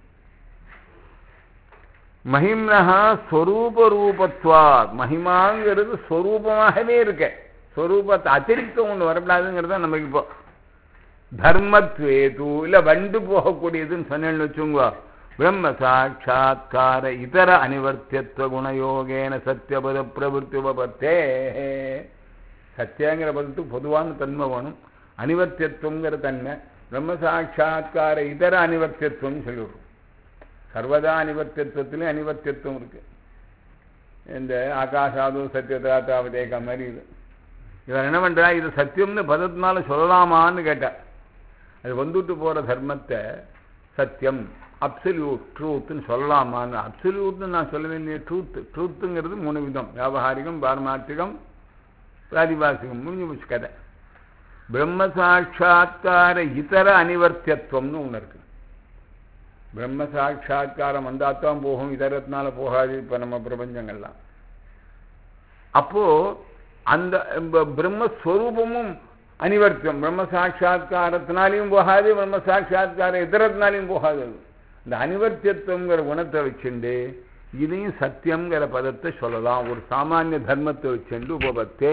மகிம்னஹா ஸ்வரூப ரூபத்வா. மகிமாங்கிறது ஸ்வரூபமாகவே இருக்க, ஸ்வரூபத்தை அதிரிக்தம் ஒன்று வரக்கூடாதுங்கிறத நமக்கு இப்போ தர்மத்வேது இல்லை வண்டு போகக்கூடியதுன்னு சொன்னேன்னு வச்சுங்க. பிரம்ம சாட்சா்கார இதர அனிவர்த்தியத்துவ குணயோகேன சத்தியபத பிரவருத்தி உபபத்தே. சத்தியங்கிற பதத்துக்கு பொதுவான தன்மை வேணும், அனிவர்த்தியத்துவங்கிற தன்மை. பிரம்ம சாட்சா்கார இதர அனிவர்த்தியத்துவம் சொல்லிவிடும். சர்வதா அனிவர்த்தியத்துவத்திலே அனிவர்த்தியத்துவம் இருக்கு. இந்த ஆகாஷாது சத்தியதாத்தாவதேக மாதிரி இது. இவர் என்ன பண்றா, இது சத்தியம்னு பதத்தினால சொல்லலாமான்னு கேட்டார். அது வந்துட்டு போற தர்மத்தை சத்தியம் அப்சல்யூட் ட்ரூத்னு சொல்லலாமான்னு. அப்சல்யூட்னு நான் சொல்ல வேண்டிய ட்ரூத்துங்கிறது 3 விதம், வியாபகாரிகம், பாரமார்த்திகம், பிராதிபாசிகம். முடிஞ்சு போச்சு கதை. பிரம்ம சாட்சா்கார இதர அனிவர்த்தியத்துவம்னு ஒன்று இருக்கு. பிரம்ம சாட்சா்காரம் வந்தாத்தான் போகும், இதரத்தினால போகாது. இப்ப நம்ம பிரபஞ்சங்கள்லாம் அப்போ அந்த பிரம்மஸ்வரூபமும் அனிவர்த்தியம். பிரம்ம சாட்சா்காரத்தினாலையும் போகாது, பிரம்ம சாட்சா்கார இதரத்தினாலையும் போகாது. இந்த அனிவர்த்தியத்துவங்கிற குணத்தை வச்சுண்டு இதையும் சத்தியம்ங்கிற பதத்தை சொல்லலாம். ஒரு சாமானிய தர்மத்தை வச்சுண்டு உபபத்தே.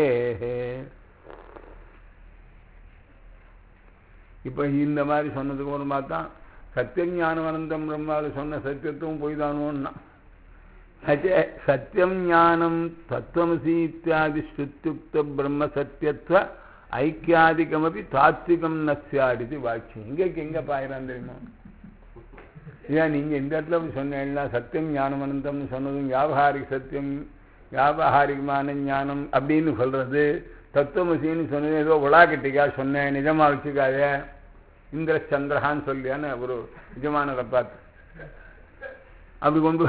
இப்ப இந்த மாதிரி சொன்னதுக்கு ஒரு மாதிரி தான் சத்தியம் ஞானம் அனந்தம் பிரம்மாவில் சொன்ன சத்தியத்துவம் போய் தானோன்னா சத்தியம் ஞானம் தத்துவமசி இத்தியாதி ஸ்ருத்யுக்த பிரம்ம சத்தியத்துவ ஐக்கியாதிகமபி தாத்விகம் நஸ்யாடிது வாக்கியம். எங்க பாயிரம் தெரியுமா? ஏன் நீங்க இந்த இடத்துல சொன்னா சத்தியம் ஞானம் அனந்தம்னு சொன்னதும் வியாபகாரிக சத்தியம் வியாபகாரிகமான ஞானம் அப்படின்னு சொல்றது, தத்துவமசின்னு சொன்னது ஏதோ உலாக்கட்டிக்கா சொன்னேன், நிஜமா வச்சுக்காத இந்திர சந்திரஹான்னு சொல்லியான்னு ஒரு நிஜமானதை பார்த்து அப்படி கொண்டு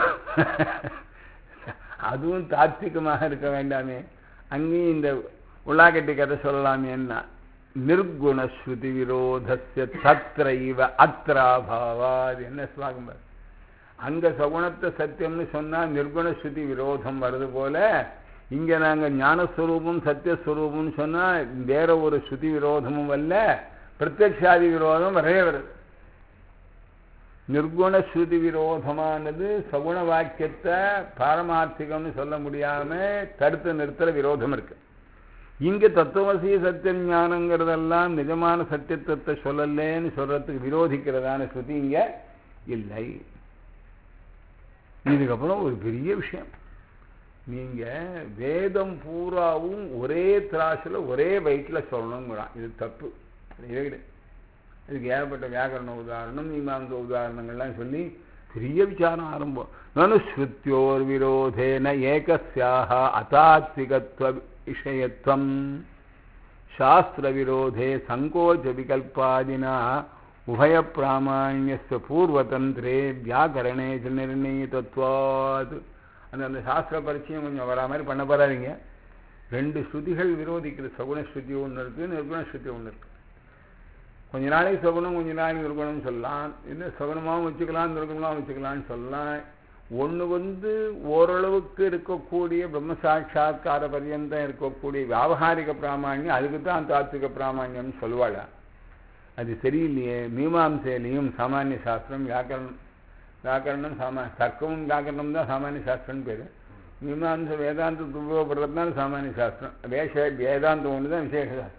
அதுவும் தாத்விகமாக இருக்க வேண்டாமே, அங்கேயும் இந்த உலாக்கட்டி கதை சொல்லலாமே. என்ன நிர்குணஸ்ருதி விரோதஸ்ய தத்ரைவ அத்ராபாவாது. என்ன ஸ்லோகம் பாரு, அங்க சகுணத்தை சத்தியம்னு சொன்னா நிர்குணஸ்ருதி விரோதம் வருது போல, இங்க நாங்க ஞானஸ்வரூபம் சத்தியஸ்வரூபம்னு சொன்னா வேற ஒரு ஸ்ருதி விரோதமும் வரல, பிரத்யக்ஷாதி விரோதம் வரவே வருது. நிர்குண ஸ்ருதி விரோதமானது சகுண வாக்கியத்தை பாரமார்த்திகம்னு சொல்ல முடியாம தடுத்து நிறுத்துற விரோதம் இருக்கு. இங்க தத்துவமசி சத்தியம் ஞானங்கிறதெல்லாம் நிஜமான சத்தியத்துவத்தை சொல்லலேன்னு சொல்றதுக்கு விரோதிக்கிறதான ஸ்ருதி இங்க இல்லை. இதுக்கப்புறம் ஒரு பெரிய விஷயம், நீங்க வேதம் பூராவும் ஒரே திராசுல ஒரே வயிற்றுல சொல்லணுங்கிறான். இது தப்பு. இதுக்கு ஏகப்பட்ட வியாக்கரண உதாரணம் மீமாங்க உதாரணங்கள்லாம் சொல்லி பெரிய விசாரம் ஆரம்பம். நானு ஸ்ருத்யோர் விரோதேன ஏகஸ்யாக அதாத்விகத்வ விஷயத்வம் சாஸ்திர விரோதே சங்கோச்ச விகல்பாதினா உபய பிராமாண்யஸ்ய பூர்வதந்திரே வியாக்கரணே நிர்ணயிதத்வாத். அந்த சாஸ்திர பரிச்சயம் கொஞ்சம் வரா மாதிரி பண்ண போறாதீங்க. 2 ஸ்ருதிகள் விரோதிக்கிற சகுண ஸ்ருதி ஒன்று இருக்கு, நிர்குண ஸ்ருதி ஒன்று இருக்கு. கொஞ்ச நாளைக்கு சகுணம் கொஞ்ச நாளைக்கு நிர்குணம் சொல்லலாம், இன்னும் சகுனமாகவும் வச்சுக்கலாம் நிர்குணமாகவும் வச்சுக்கலாம்னு சொல்லலாம். ஒன்று ஓரளவுக்கு இருக்கக்கூடிய பிரம்ம சாட்சா்கார பர்யந்தம் இருக்கக்கூடிய வியாவகாரிக பிராமணியம், அதுக்கு தான் தாத்விக பிராமணியம்னு சொல்லுவாளா? அது சரியில்லையே. மீமாம்சையிலையும் சாமானிய சாஸ்திரம், வியாக்கரணம் தர்க்கமும் வியாக்கரணம் தான் சாமானிய சாஸ்திரம்னு பேர். மீமாம்சை வேதாந்தத்தை உபயோகப்படுறதுனால சாமானிய சாஸ்திரம், வேதாந்தம் ஒன்று தான் விசேஷ சாஸ்திரம்.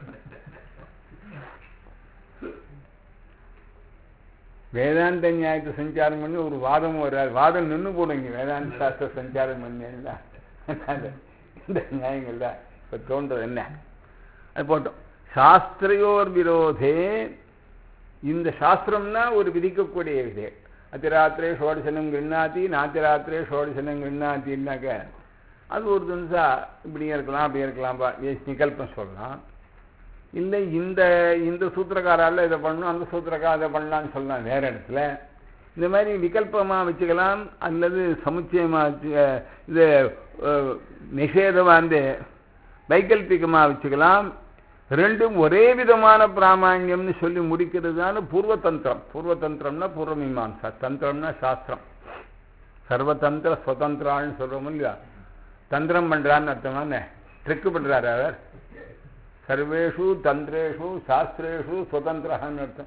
வேதாந்த நியாயத்தை சஞ்சாரம் பண்ணி ஒரு வாதம் வராது, வாதம் நின்று போடுங்க. வேதாந்த சாஸ்திர சஞ்சாரம் பண்ணா இந்த நியாயங்கள் தான் இப்போ தோன்றது. என்ன அது போட்டோம். சாஸ்திரையோர் விரோதே, இந்த சாஸ்திரம்னா ஒரு விதிக்கக்கூடிய விதை. அதிராத்திரே ஷோடசனம் கிருண்ணாத்தி, நாத்திராத்திரே ஷோடசனம் கிருண்ணாத்தின்னாக்க அது ஒரு தினசா இப்படியே இருக்கலாம், அப்படியே இருக்கலாம்பா, நிகல்பம் சொல்லலாம். இல்லை இந்த சூத்திரக்காரால் இதை பண்ணணும், அந்த சூத்திரக்கார அதை பண்ணலான்னு சொல்லலாம் வேற இடத்துல. இந்த மாதிரி விகல்பமாக வச்சுக்கலாம், அல்லது சமுச்சயமாக வச்சு இது நிஷேதமாக வைகல்பிகமாக வச்சுக்கலாம். ரெண்டும் ஒரே விதமான பிராமணியம்னு சொல்லி முடிக்கிறதுனால பூர்வதந்திரம். பூர்வதந்திரம்னா பூர்வமீமாம்சா, தந்திரம்னா சாஸ்திரம். சர்வதந்திர சுதந்திரான்னு சொல்கிறோம் இல்லையா? தந்திரம் பண்ணுறான்னு அர்த்தமான ட்ரிக்கு பண்ணுறாரு அவர். சர்வேஷு தந்திரேஷு சாஸ்திரேஷு சுதந்திரன்னு அர்த்தம்.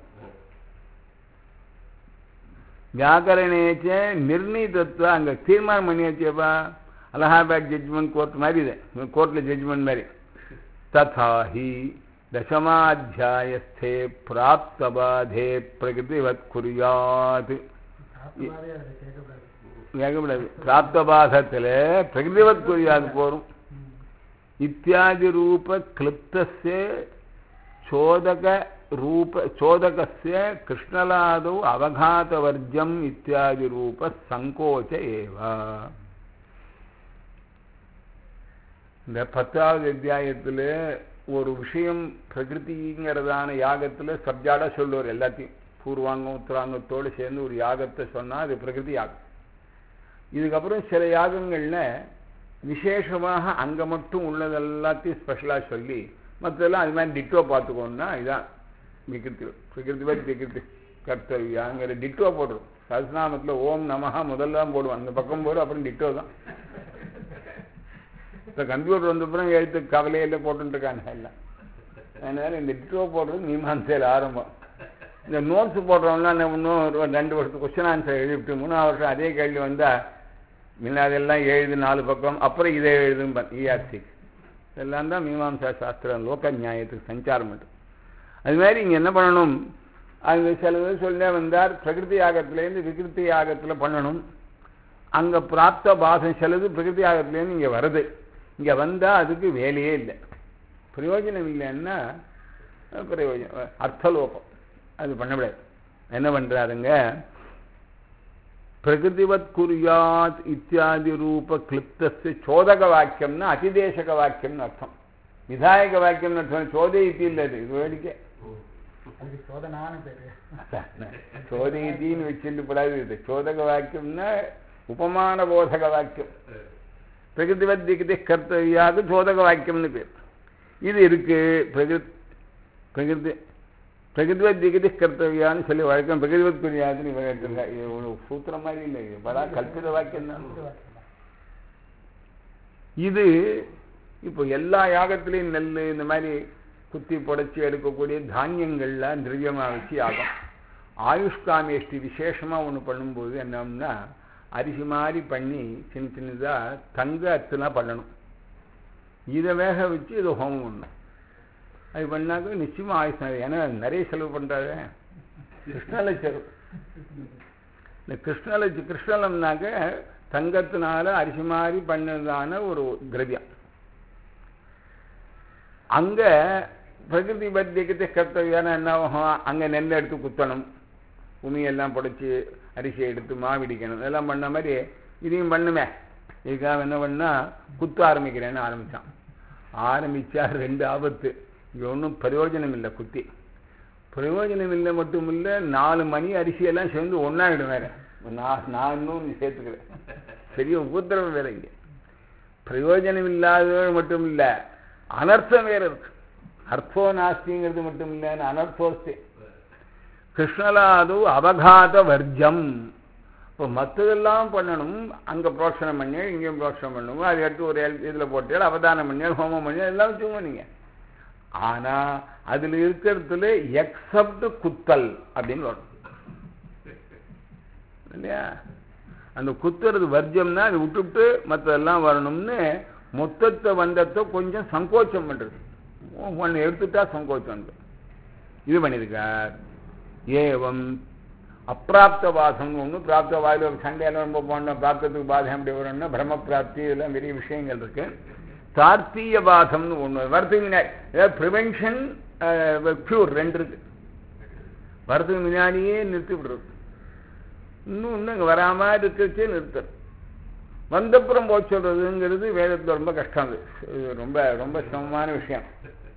வியாக்கரணேச்ச நிர்ணயிதத்துவ அங்கே தீர்மானம் பண்ணியாச்சேப்பா. அலகாபாத் ஜட்ஜ்மெண்ட் கோர்ட் மாதிரி இது, கோர்ட்டில் ஜட்ஜ்மெண்ட் மாதிரி. ததாஹி தசமாத்தியாயஸ்தே பிராப்தபாதே பிரகிருதிவத் குறியாத். கேட்கக்கூடாது. பிராப்தபாதத்தில் பிரகிருதிவத் குறியாது போரும். இத்தியாதி ரூப கிளிப்தஸ்ய சோதகஸ்ய கிருஷ்ணலாதோ அவகாதவர்ஜம் இத்தியாதி ரூப சங்கோச்ச ஏவா. இந்த 10வது அத்தியாயத்தில் ஒரு விஷயம் பிரகிருதிங்கிறதான யாகத்தில் சப்ஜாடாக சொல்லுவார். எல்லாத்தையும் பூர்வாங்கம் உத்தராங்கத்தோடு சேர்ந்து ஒரு யாகத்தை சொன்னால் அது பிரகிருதி யாகம். இதுக்கப்புறம் சில யாகங்களில் விசேஷமாக அங்கே மட்டும் உள்ளது எல்லாத்தையும் ஸ்பெஷலாக சொல்லி மற்றெல்லாம் அது மாதிரி டிட்டோ பார்த்துக்கோன்னா இதுதான் விகிருத்தி. பிரகிருதி விகிருத்தி கர்த்தவியாங்கிற டிட்டோ போடுறோம். சஹஸ்ரநாமத்தில் ஓம் நமஹா முதல்ல தான் போடுவோம், அந்த பக்கம் போடும், அப்புறம் டிட்டோ தான். இப்போ கம்ப்யூட்டர் வந்தப்புறம் எழுத்து கவலையில் போட்டுருக்காங்க எல்லாம். அதனால் இந்த டிட்டோ போடுறது மீமாம்சையில் ஆரம்பம். இந்த நோட்ஸ் போடுறவங்களாம் இன்னும் 2 வருஷத்துக்கு கொஸ்டின் ஆன்சர் எழுதிவிட்டு 3ஆவது வருஷம் அதே கேள்வி வந்தால் முன்னாதெல்லாம் எழுது 4 பக்கம், அப்புறம் இதை எழுதும் ERC. இதெல்லாம் தான் மீமாம்சா சாஸ்திரம் லோக நியாயத்துக்கு சஞ்சாரம் பண்ணும். அது மாதிரி இங்கே என்ன பண்ணணும், அங்கே சில பேர் சொல்ல வந்தார் பிரகிருதி யாகத்திலேருந்து விகிருத்தி யாகத்தில் பண்ணணும். அங்கே பிராப்த பாசம் சிலது பிரகிருதி யாகத்திலேருந்து இங்கே வருது. இங்கே வந்தால் அதுக்கு வேலையே இல்லை, பிரயோஜனம் இல்லைன்னா பிரயோஜனம் அர்த்தலோகம் அது பண்ணக்கூடாது. என்ன பண்ணுறாருங்க, பிரகிருதிவத் குறியாத் இத்தியாதி ரூப கிளிப்தஸ்ய சோதக வாக்கியம்னா அதிதேசக வாக்கியம்னு அர்த்தம். விதாயக வாக்கியம்னு அர்த்தம். சோதயித்தி இல்லை, அது இது வேடிக்கை. சோதயித்தின்னு வச்சுட்டு கூடாது. இது சோதக வாக்கியம்னா உபமான போதக வாக்கியம். பிரகிருதிவத் திகிதி கர்த்தவியாக சோதக வாக்கியம்னு பேர். இது இருக்கு. பிரகிருதிவத் திகிதி கர்த்தவியான்னு சொல்லி வழக்கம். பிரகிருதிவத் குறியாதுன்னு இவங்க ஒரு சூத்திரம் மாதிரி இல்லை, பல கல்பித வாக்கியம் தான். இது இப்போ எல்லா யாகத்திலையும் நெல் இந்த மாதிரி குத்தி புடைச்சி எடுக்கக்கூடிய தானியங்கள்லாம் திரவியமாக வச்சு யாகம். ஆயுஷ்காமேஷ்டி விசேஷமாக ஒன்று பண்ணும்போது என்னன்னா அரிசி மாதிரி பண்ணி சின்ன சின்னதாக தங்க அத்துலாம் பண்ணணும். இதை வேக வச்சு இதை ஹோமம் பண்ணணும். அது பண்ணாக்க நிச்சயமாக ஆயுஷ். ஏன்னா நிறைய செலவு பண்ணுறாரு. கிருஷ்ணலட்சம் இந்த கிருஷ்ணலம்னாக்க தங்கத்தினால அரிசி மாதிரி பண்ணதான ஒரு திரவியம். அங்கே பிரகிருதி பத்தியத்தை கர்த்தவியான என்ன ஆகும், அங்கே நெல் எடுத்து குத்தணும், உமியெல்லாம் புடைச்சி அரிசியை எடுத்து மாவிடிக்கணும், இதெல்லாம் பண்ண மாதிரி இதையும் பண்ணுமே. இதுக்காக என்ன பண்ணால் குத்த ஆரம்பிக்கிறேன்னு ஆரம்பித்தான். ஆரம்பித்தா 2 ஆபத்து. இங்கே ஒன்றும் பிரயோஜனம் இல்லை. குத்தி பிரயோஜனம் இல்லை மட்டும் இல்லை, 4 மணி அரிசியெல்லாம் சேர்ந்து ஒன்றாகிடும். வேறு நான் இன்னும் சேர்த்துக்கிறேன். பெரிய உபத்திரவம் வேறு. இங்கே பிரயோஜனம் இல்லாத மட்டும் இல்லை, அனர்த்தம் வேறு இருக்கு. அர்த்தோ நாஸ்திங்கிறது மட்டும் இல்லைன்னு அனர்த்தோஸ்தே. கிருஷ்ணலாது அவகாத வர்ஜம், இப்போ மற்றதெல்லாம் பண்ணணும், அங்கே புரோஷனம் பண்ணி இங்கேயும் புரோஷனம் பண்ணணும், அது எடுத்து ஒரு இதில் போட்டு அவதானம் பண்ணி ஹோமம் பண்ணி எல்லாம் வச்சுக்கோங்க நீங்கள். ஆனால் அதில் இருக்கிறதுல எக்ஸப்ட் குத்தல் அப்படின்னு வரும் இல்லையா? அந்த குத்துறது வர்ஜம்னா அது விட்டுவிட்டு மற்றதெல்லாம் வரணும்னு மொத்தத்தை வந்தத்தை கொஞ்சம் சங்கோச்சம் பண்ணுறது. ஒன்று எடுத்துட்டா சங்கோச்சம் இது பண்ணியிருக்கார். ஏவம் அப்பிராப்த பாதம்னு ஒன்று, பிராப்த வாயில் சண்டையெல்லாம் ரொம்ப போனோம், பிராப்தத்துக்கு பாதம் எப்படி வரும்னா பிரம்ம பிராப்தி, இதெல்லாம் பெரிய விஷயங்கள் இருக்கு. தார்த்தீய பாதம்னு ஒன்று வரதுக்கு முன்னாடி, ஏதாவது ப்ரிவென்ஷன் க்யூர் ரெண்டு இருக்கு. வரதுக்கு முன்னாடியே நிறுத்தி விடுறது, இன்னும் இங்கே வராமல் இருக்கிறச்சே நிறுத்துறது. வந்தப்புறம் போய் சொல்றதுங்கிறது வேதத்தில் ரொம்ப கஷ்டம். அது ரொம்ப ரொம்ப சிரமமான விஷயம்.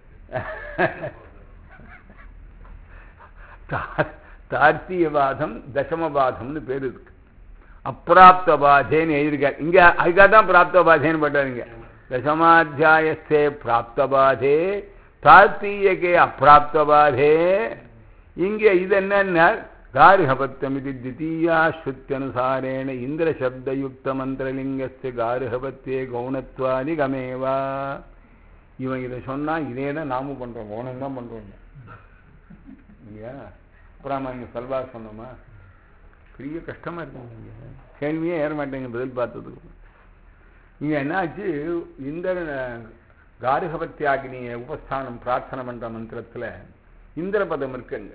தார்த்தீயவாதம் தசமபாதம்னு பேர் இருக்கு. அப்பிராப்த பாதேன்னு எழுதியிருக்காரு இங்க. அதுக்காக தான் பிராப்த பாதேன்னு போட்டாருங்க. தசமாத்தியாயஸ்தே பிராப்த பாதே தார்த்தீயகே அப்பிராப்த பாதே. இங்க இது என்னன்னா கார்ஹபத்தியமிதி தித்தீயா ஸ்ருத்யனுசாரேண இந்திர சப்தயுக்த மந்திரலிங்கஸ்ய கார்ஹபத்தியே கௌணத்வாதி கமேவா. இவன் இதை சொன்னா இதே தான் நாமும் பண்றோம், கௌனம் தான் பண்றோம் இல்லையா? அப்புறம் இங்க சல்வா சொன்னோமா, பெரிய கஷ்டமா இருக்காங்க, கேள்வியே ஏற மாட்டேங்க பதில் பார்த்ததுக்கு. இங்க என்னாச்சு, இந்த கார்ஹபத்தியாகினிய உபஸ்தானம் பிரார்த்தனை பண்ற மந்திரத்துல இந்திரபதம் இருக்குங்க.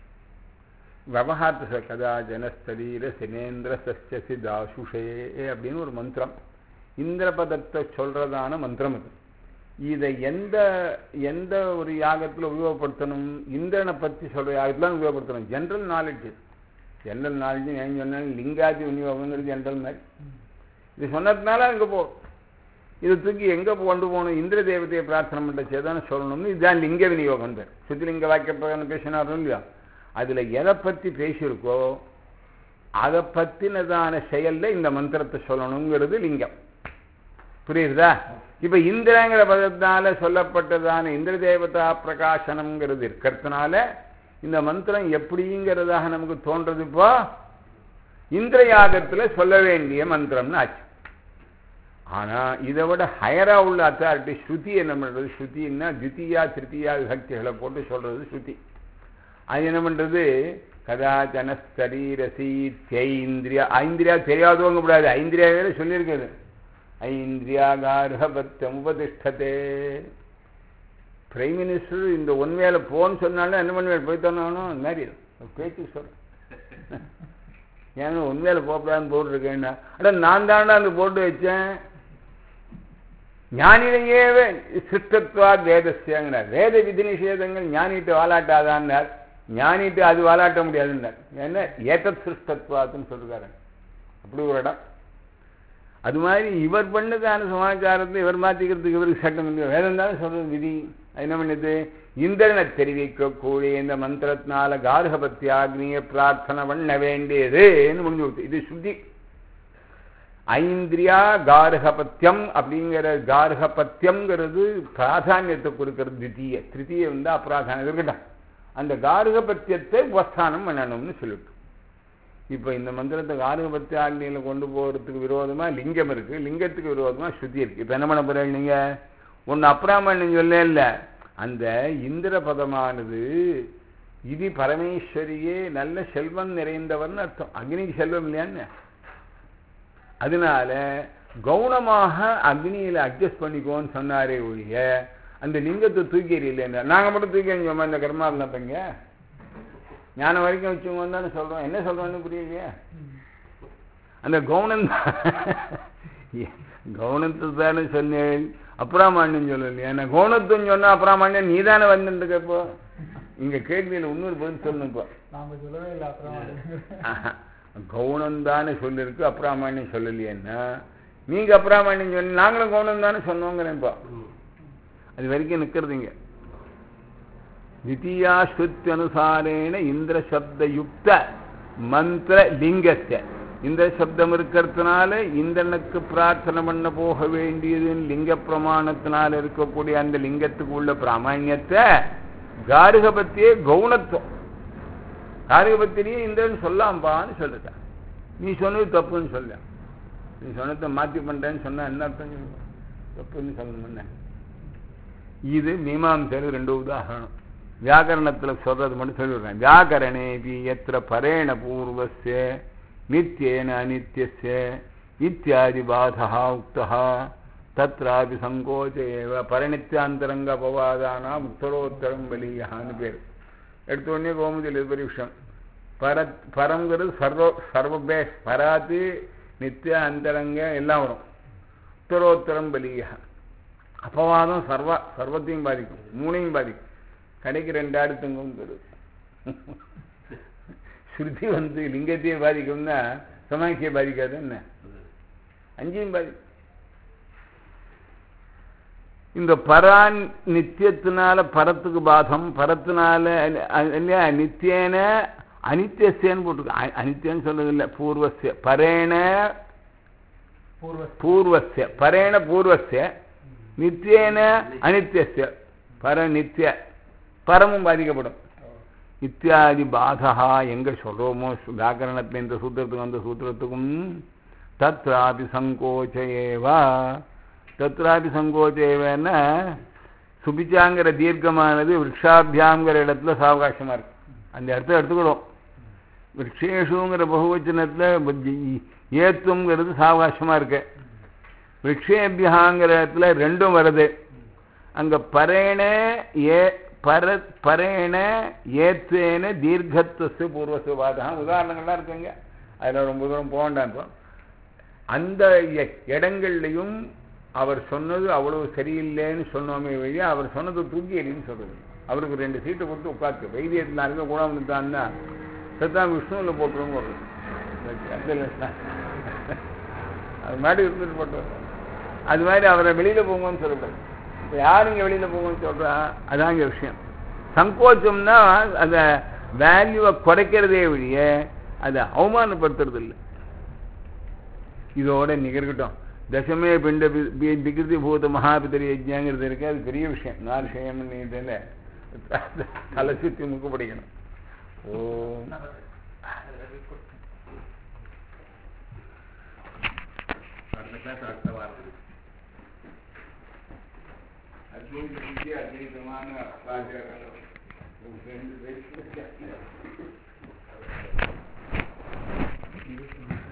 விவகாரத்து கதா ஜனஸ்தரீர சினேந்திர சஸ்யசி தாசுஷே அப்படின்னு ஒரு மந்திரம், இந்திரபதத்தை சொல்றதான மந்திரம் அது. இதை எந்த எந்த ஒரு யாகத்தில் உபயோகப்படுத்தணும், இந்திரனை பற்றி சொல்ற யாகத்தில் உபயோகப்படுத்தணும். ஜென்ரல் நாலேஜ், ஜென்ரல் நாலேஜ் ஏன் சொன்னாலும் லிங்காதி விநியோகங்கிறது ஜென்ரல் மாதிரி. இது சொன்னதுனால அங்கே போ, இதை தூக்கி எங்கே கொண்டு போகணும், இந்திர தேவதையை பிரார்த்தனை பண்ண சேதான சொல்லணும்னு இதுதான் லிங்க விநியோகம் பேர். சுத்திலிங்க வாக்கிய பேசினாரும் இல்லையா, அதில் எதை பற்றி பேசியிருக்கோ அதை பற்றினதான செயலில் இந்த மந்திரத்தை சொல்லணுங்கிறது லிங்கம். புரியுதா? இப்போ இந்திரங்கிற பதத்தினால சொல்லப்பட்டதான இந்திர தேவதா பிரகாசனம்ங்கிறது இருக்கிறதுனால இந்த மந்திரம் எப்படிங்கிறதாக நமக்கு தோன்றது. இப்போ இந்திர யாகத்தில் சொல்ல வேண்டிய மந்திரம்னு ஆச்சு. ஆனால் இதை விட ஹையரா உள்ள அத்தாரிட்டி ஸ்ருதி என்ன பண்ணுறது, ஸ்ருதின்னா தித்தியா திருத்தியா விபக்திகளை போட்டு சொல்றது ஸ்ருதி. அது என்ன பண்ணுறது, கதாச்சனஸ்தரீரசி ஐந்திரியா, ஐந்திரியா தெரியாதவங்க கூடாது, ஐந்திரியாவே சொல்லியிருக்குது. ஐந்திரியா கார்ஹபத்தியம் உபதிஷ்டதே. பிரைம் மினிஸ்டர் இந்த ஒன்வேல போன்னு சொன்னாலும் என்ன பண்ணுவேன், போய் தரணும் அந்த மாதிரி பேச்சு சொல்கிறேன். ஏன்னா ஒன்வேல போகக்கூடாதுன்னு போட்டுருக்கேன்னா, அட நான் தாண்டா அந்த போட்டு வச்சேன். ஞானிலேயே சிஷ்டத்வா வேதஸ்யங்கிறார். வேத விதி நிஷேதங்கள் ஞானிட்டு வாலாட்டாதான்னார், ஞானிட்டு அது வாலாட்ட முடியாதுன்னார். ஏன்னா ஏதத் சிருஷ்டத்வாத்துன்னு சொல்லுறாரு. அப்படி ஒரு இடம். அது மாதிரி இவர் பண்ணதான சமாச்சாரத்தை இவர் மாற்றிக்கிறதுக்கு இவருக்கு சட்டம் இல்லை. வேதம் தானே சொல்றது விதி. என்ன பண்ணுது, இந்திரனை தெரிவிக்கக்கூடிய இந்த மந்திரத்தினால கார்ஹபத்தியாக்னியை பிரார்த்தனை பண்ண வேண்டியதுன்னு முடிஞ்சு கொடுத்து. இது சுத்தி. ஐந்திரியா கார்ஹபத்தியம் அப்படிங்கிற கார்ஹபத்தியம்ங்கிறது பிராதானியத்தை கொடுக்கறது தித்திய. திருத்திய வந்து அப்பிராதானியம் இருக்கட்டும். அந்த கார்ஹபத்தியத்தை உபஸ்தானம் பண்ணணும்னு சொல்லிட்டு, இப்போ இந்த மந்திரத்தை கார்ஹபத்தியாக்னியில் கொண்டு போகிறதுக்கு விரோதமாக லிங்கம் இருக்குது, லிங்கத்துக்கு விரோதமாக ஸ்ருதி இருக்குது. இப்போ என்ன பண்ண போகிறீங்க நீங்கள், ஒன்று அப்ராமணியம் சொல்ல இல்லை, அந்த இந்திர பதமானது இது பரமேஸ்வரியே நல்ல செல்வம் நிறைந்தவர்னு அர்த்தம். அக்னிக்கு செல்வம் இல்லையான்னு, அதனால கவுனமாக அக்னியில் அட்ஜஸ்ட் பண்ணிக்கோன்னு சொன்னாரே ஒழிய அந்த லிங்கத்தை தூக்கி எறியல. நாங்கள் மட்டும் தூக்கி எறிஞ்சோமா இந்த கர்மா இருந்தப்பங்க, ஞானம் வரைக்கும் வச்சுக்கோன்னு தானே சொல்கிறோம். என்ன சொல்கிறோன்னு புரியலையே. அந்த கவுனம் கவுனத்தை தானே சொன்னேன், அப்ராமாண்யம் சொல்லலையா. நான் கவுனத்துன்னு சொன்னால் அப்ராமாண்யம் நீ தானே வந்துட்டு. இப்போ இங்கே கேள்வியில் இன்னொரு பதில் சொல்லணும். இப்போ நாம சொல்லவே இல்லை அப்புறம் கவுனம் தானே சொல்லியிருக்கு, அப்ராமாண்யம் சொல்லலையேன்னா நீங்கள் அப்ராமாண்யம் சொன்ன, நாங்களும் கவுனம் தானே சொன்னோங்கிறேன். இப்போ அது வரைக்கும் நிற்கிறதுங்க. தித்தியா ஸ்ருத்தி அனுசாரேன இந்திர சப்த யுக்த மந்திர லிங்கஸ்ய, இந்திர சப்தம் இருக்கிறதுனால இந்திரனுக்கு பிரார்த்தனை பண்ண போக வேண்டியது லிங்க பிரமாணத்தினால இருக்கக்கூடிய அந்த லிங்கத்துக்கு உள்ள பிராமணியத்தை கார்ஹபத்தியே கவுனத்துவம், கார்ஹபத்திலேயே இந்திரன் சொல்லாம்பான்னு சொல்லிட்டார். நீ சொன்னது தப்புன்னு சொல்ல. நீ சொன்னதை மாற்றி பண்ணுறேன்னு சொன்னால் என்ன அர்த்தம்? தப்புன்னு சொல்லணும்னு. இது மீமாம்சையில் 2 உதாரணம். வியாக்கரணத்தில் சொல்றது மட்டும் சொல்லிவிடுறேன். வியாக்கரணேபி எத்திர பரேண பூர்வஸ்ய நித்யேன அனித்யஸ்ய இத்தியாதி பாதா உக்தா தத்ராபி சங்கோச்ச ஏவ பரநித்யாந்தரங்க அபவாதானாம் உத்தரோத்தரம் பலியான்னு பேர். எடுத்த உடனே கோமுதியில் இது பெரிய விஷயம். பரங்கிறது சர்வபேஷ் பராத்து நித்திய அந்தரங்க எல்லாம் வரும். உத்தரோத்தரம் பலியா அப்பவாதம் சர்வத்தையும் பாதிக்கும், 3ஐயும் பாதிக்கும். கடைக்கு 2 ஆடு தங்கும். ஸ்ருதி லிங்கத்தையும் பாதிக்கும்னா சமாட்சியை பாதிக்காது. என்ன 5ஐயும் பாதிக்கும். இந்த பரான் நித்தியத்தினால பரத்துக்கு பாதம், பரத்தினால நித்தியன அனித்தியசேன்னு போட்டிருக்கு. அனித்தியன்னு சொல்றது இல்லை, பூர்வசிய பரேண பூர்வசிய பரேண பூர்வசிய நித்தியேன அனித்தியசிய பர நித்திய பரமும் பாதிக்கப்படும். இத்தியாதி பாதா எங்க சொல்றோமோ வியாக்கரணத்தில் இந்த சூத்திரத்துக்கும் அந்த சூத்திரத்துக்கும் தத்ராபி சங்கோச்சேவா. தத்ராபி சங்கோச்சேவன்னா சுபிச்சாங்கிற தீர்க்கமானது விரக்ஷாபியாங்கிற இடத்துல சாவகாசமா இருக்கு. அந்த இடத்த எடுத்துக்கிடும். விரக்ஷேஷுங்கிற பகுவச்சனத்தில் ஏத்துங்கிறது சாவகாசமா இருக்கு. விரக்ஷேபியாங்கிற இடத்துல 2ம் வருது. அங்க பரேண ஏத்தேன தீர்க்கத்துவ பூர்வசுவாதா உதாரணங்கள்லாம் இருக்குங்க. அதில் ரொம்ப தூரம் போக வேண்டாம். இப்போ அந்த இடங்கள்லையும் அவர் சொன்னது அவ்வளவு சரியில்லைன்னு சொன்னோமே வழி அவர் சொன்னது தூக்கி எறின்னு சொல்றது. அவருக்கு 2 சீட்டை கொடுத்து உட்காந்து வைத்தியத்தில் இருக்க கூட வந்துட்டான்னா சத்தான் விஷ்ணுவில் போட்டுருங்க வருது. அது மாதிரி இருந்துட்டு போட்டு அது மாதிரி அவரை வெளியில போங்கன்னு சொல்லக்கூடாது. இப்போ யாருங்க வெளியில போங்கன்னு சொல்றா? அதாங்க விஷயம். சங்கோச்சம்னா அந்த வேல்யூவை குறைக்கிறதே வழிய அதை அவமானப்படுத்துறது இல்லை. இதோட நிகழ்கட்டும். தசமே பிண்ட விகிருதி பூத மகாபிதரி யஜ்ஞாங்கிறது இருக்கு. அது பெரிய விஷயம். 4 விஷயம்னு இதில் தலை சுற்றி முக்கு படிக்கணும். ஓம் அத்வைதமான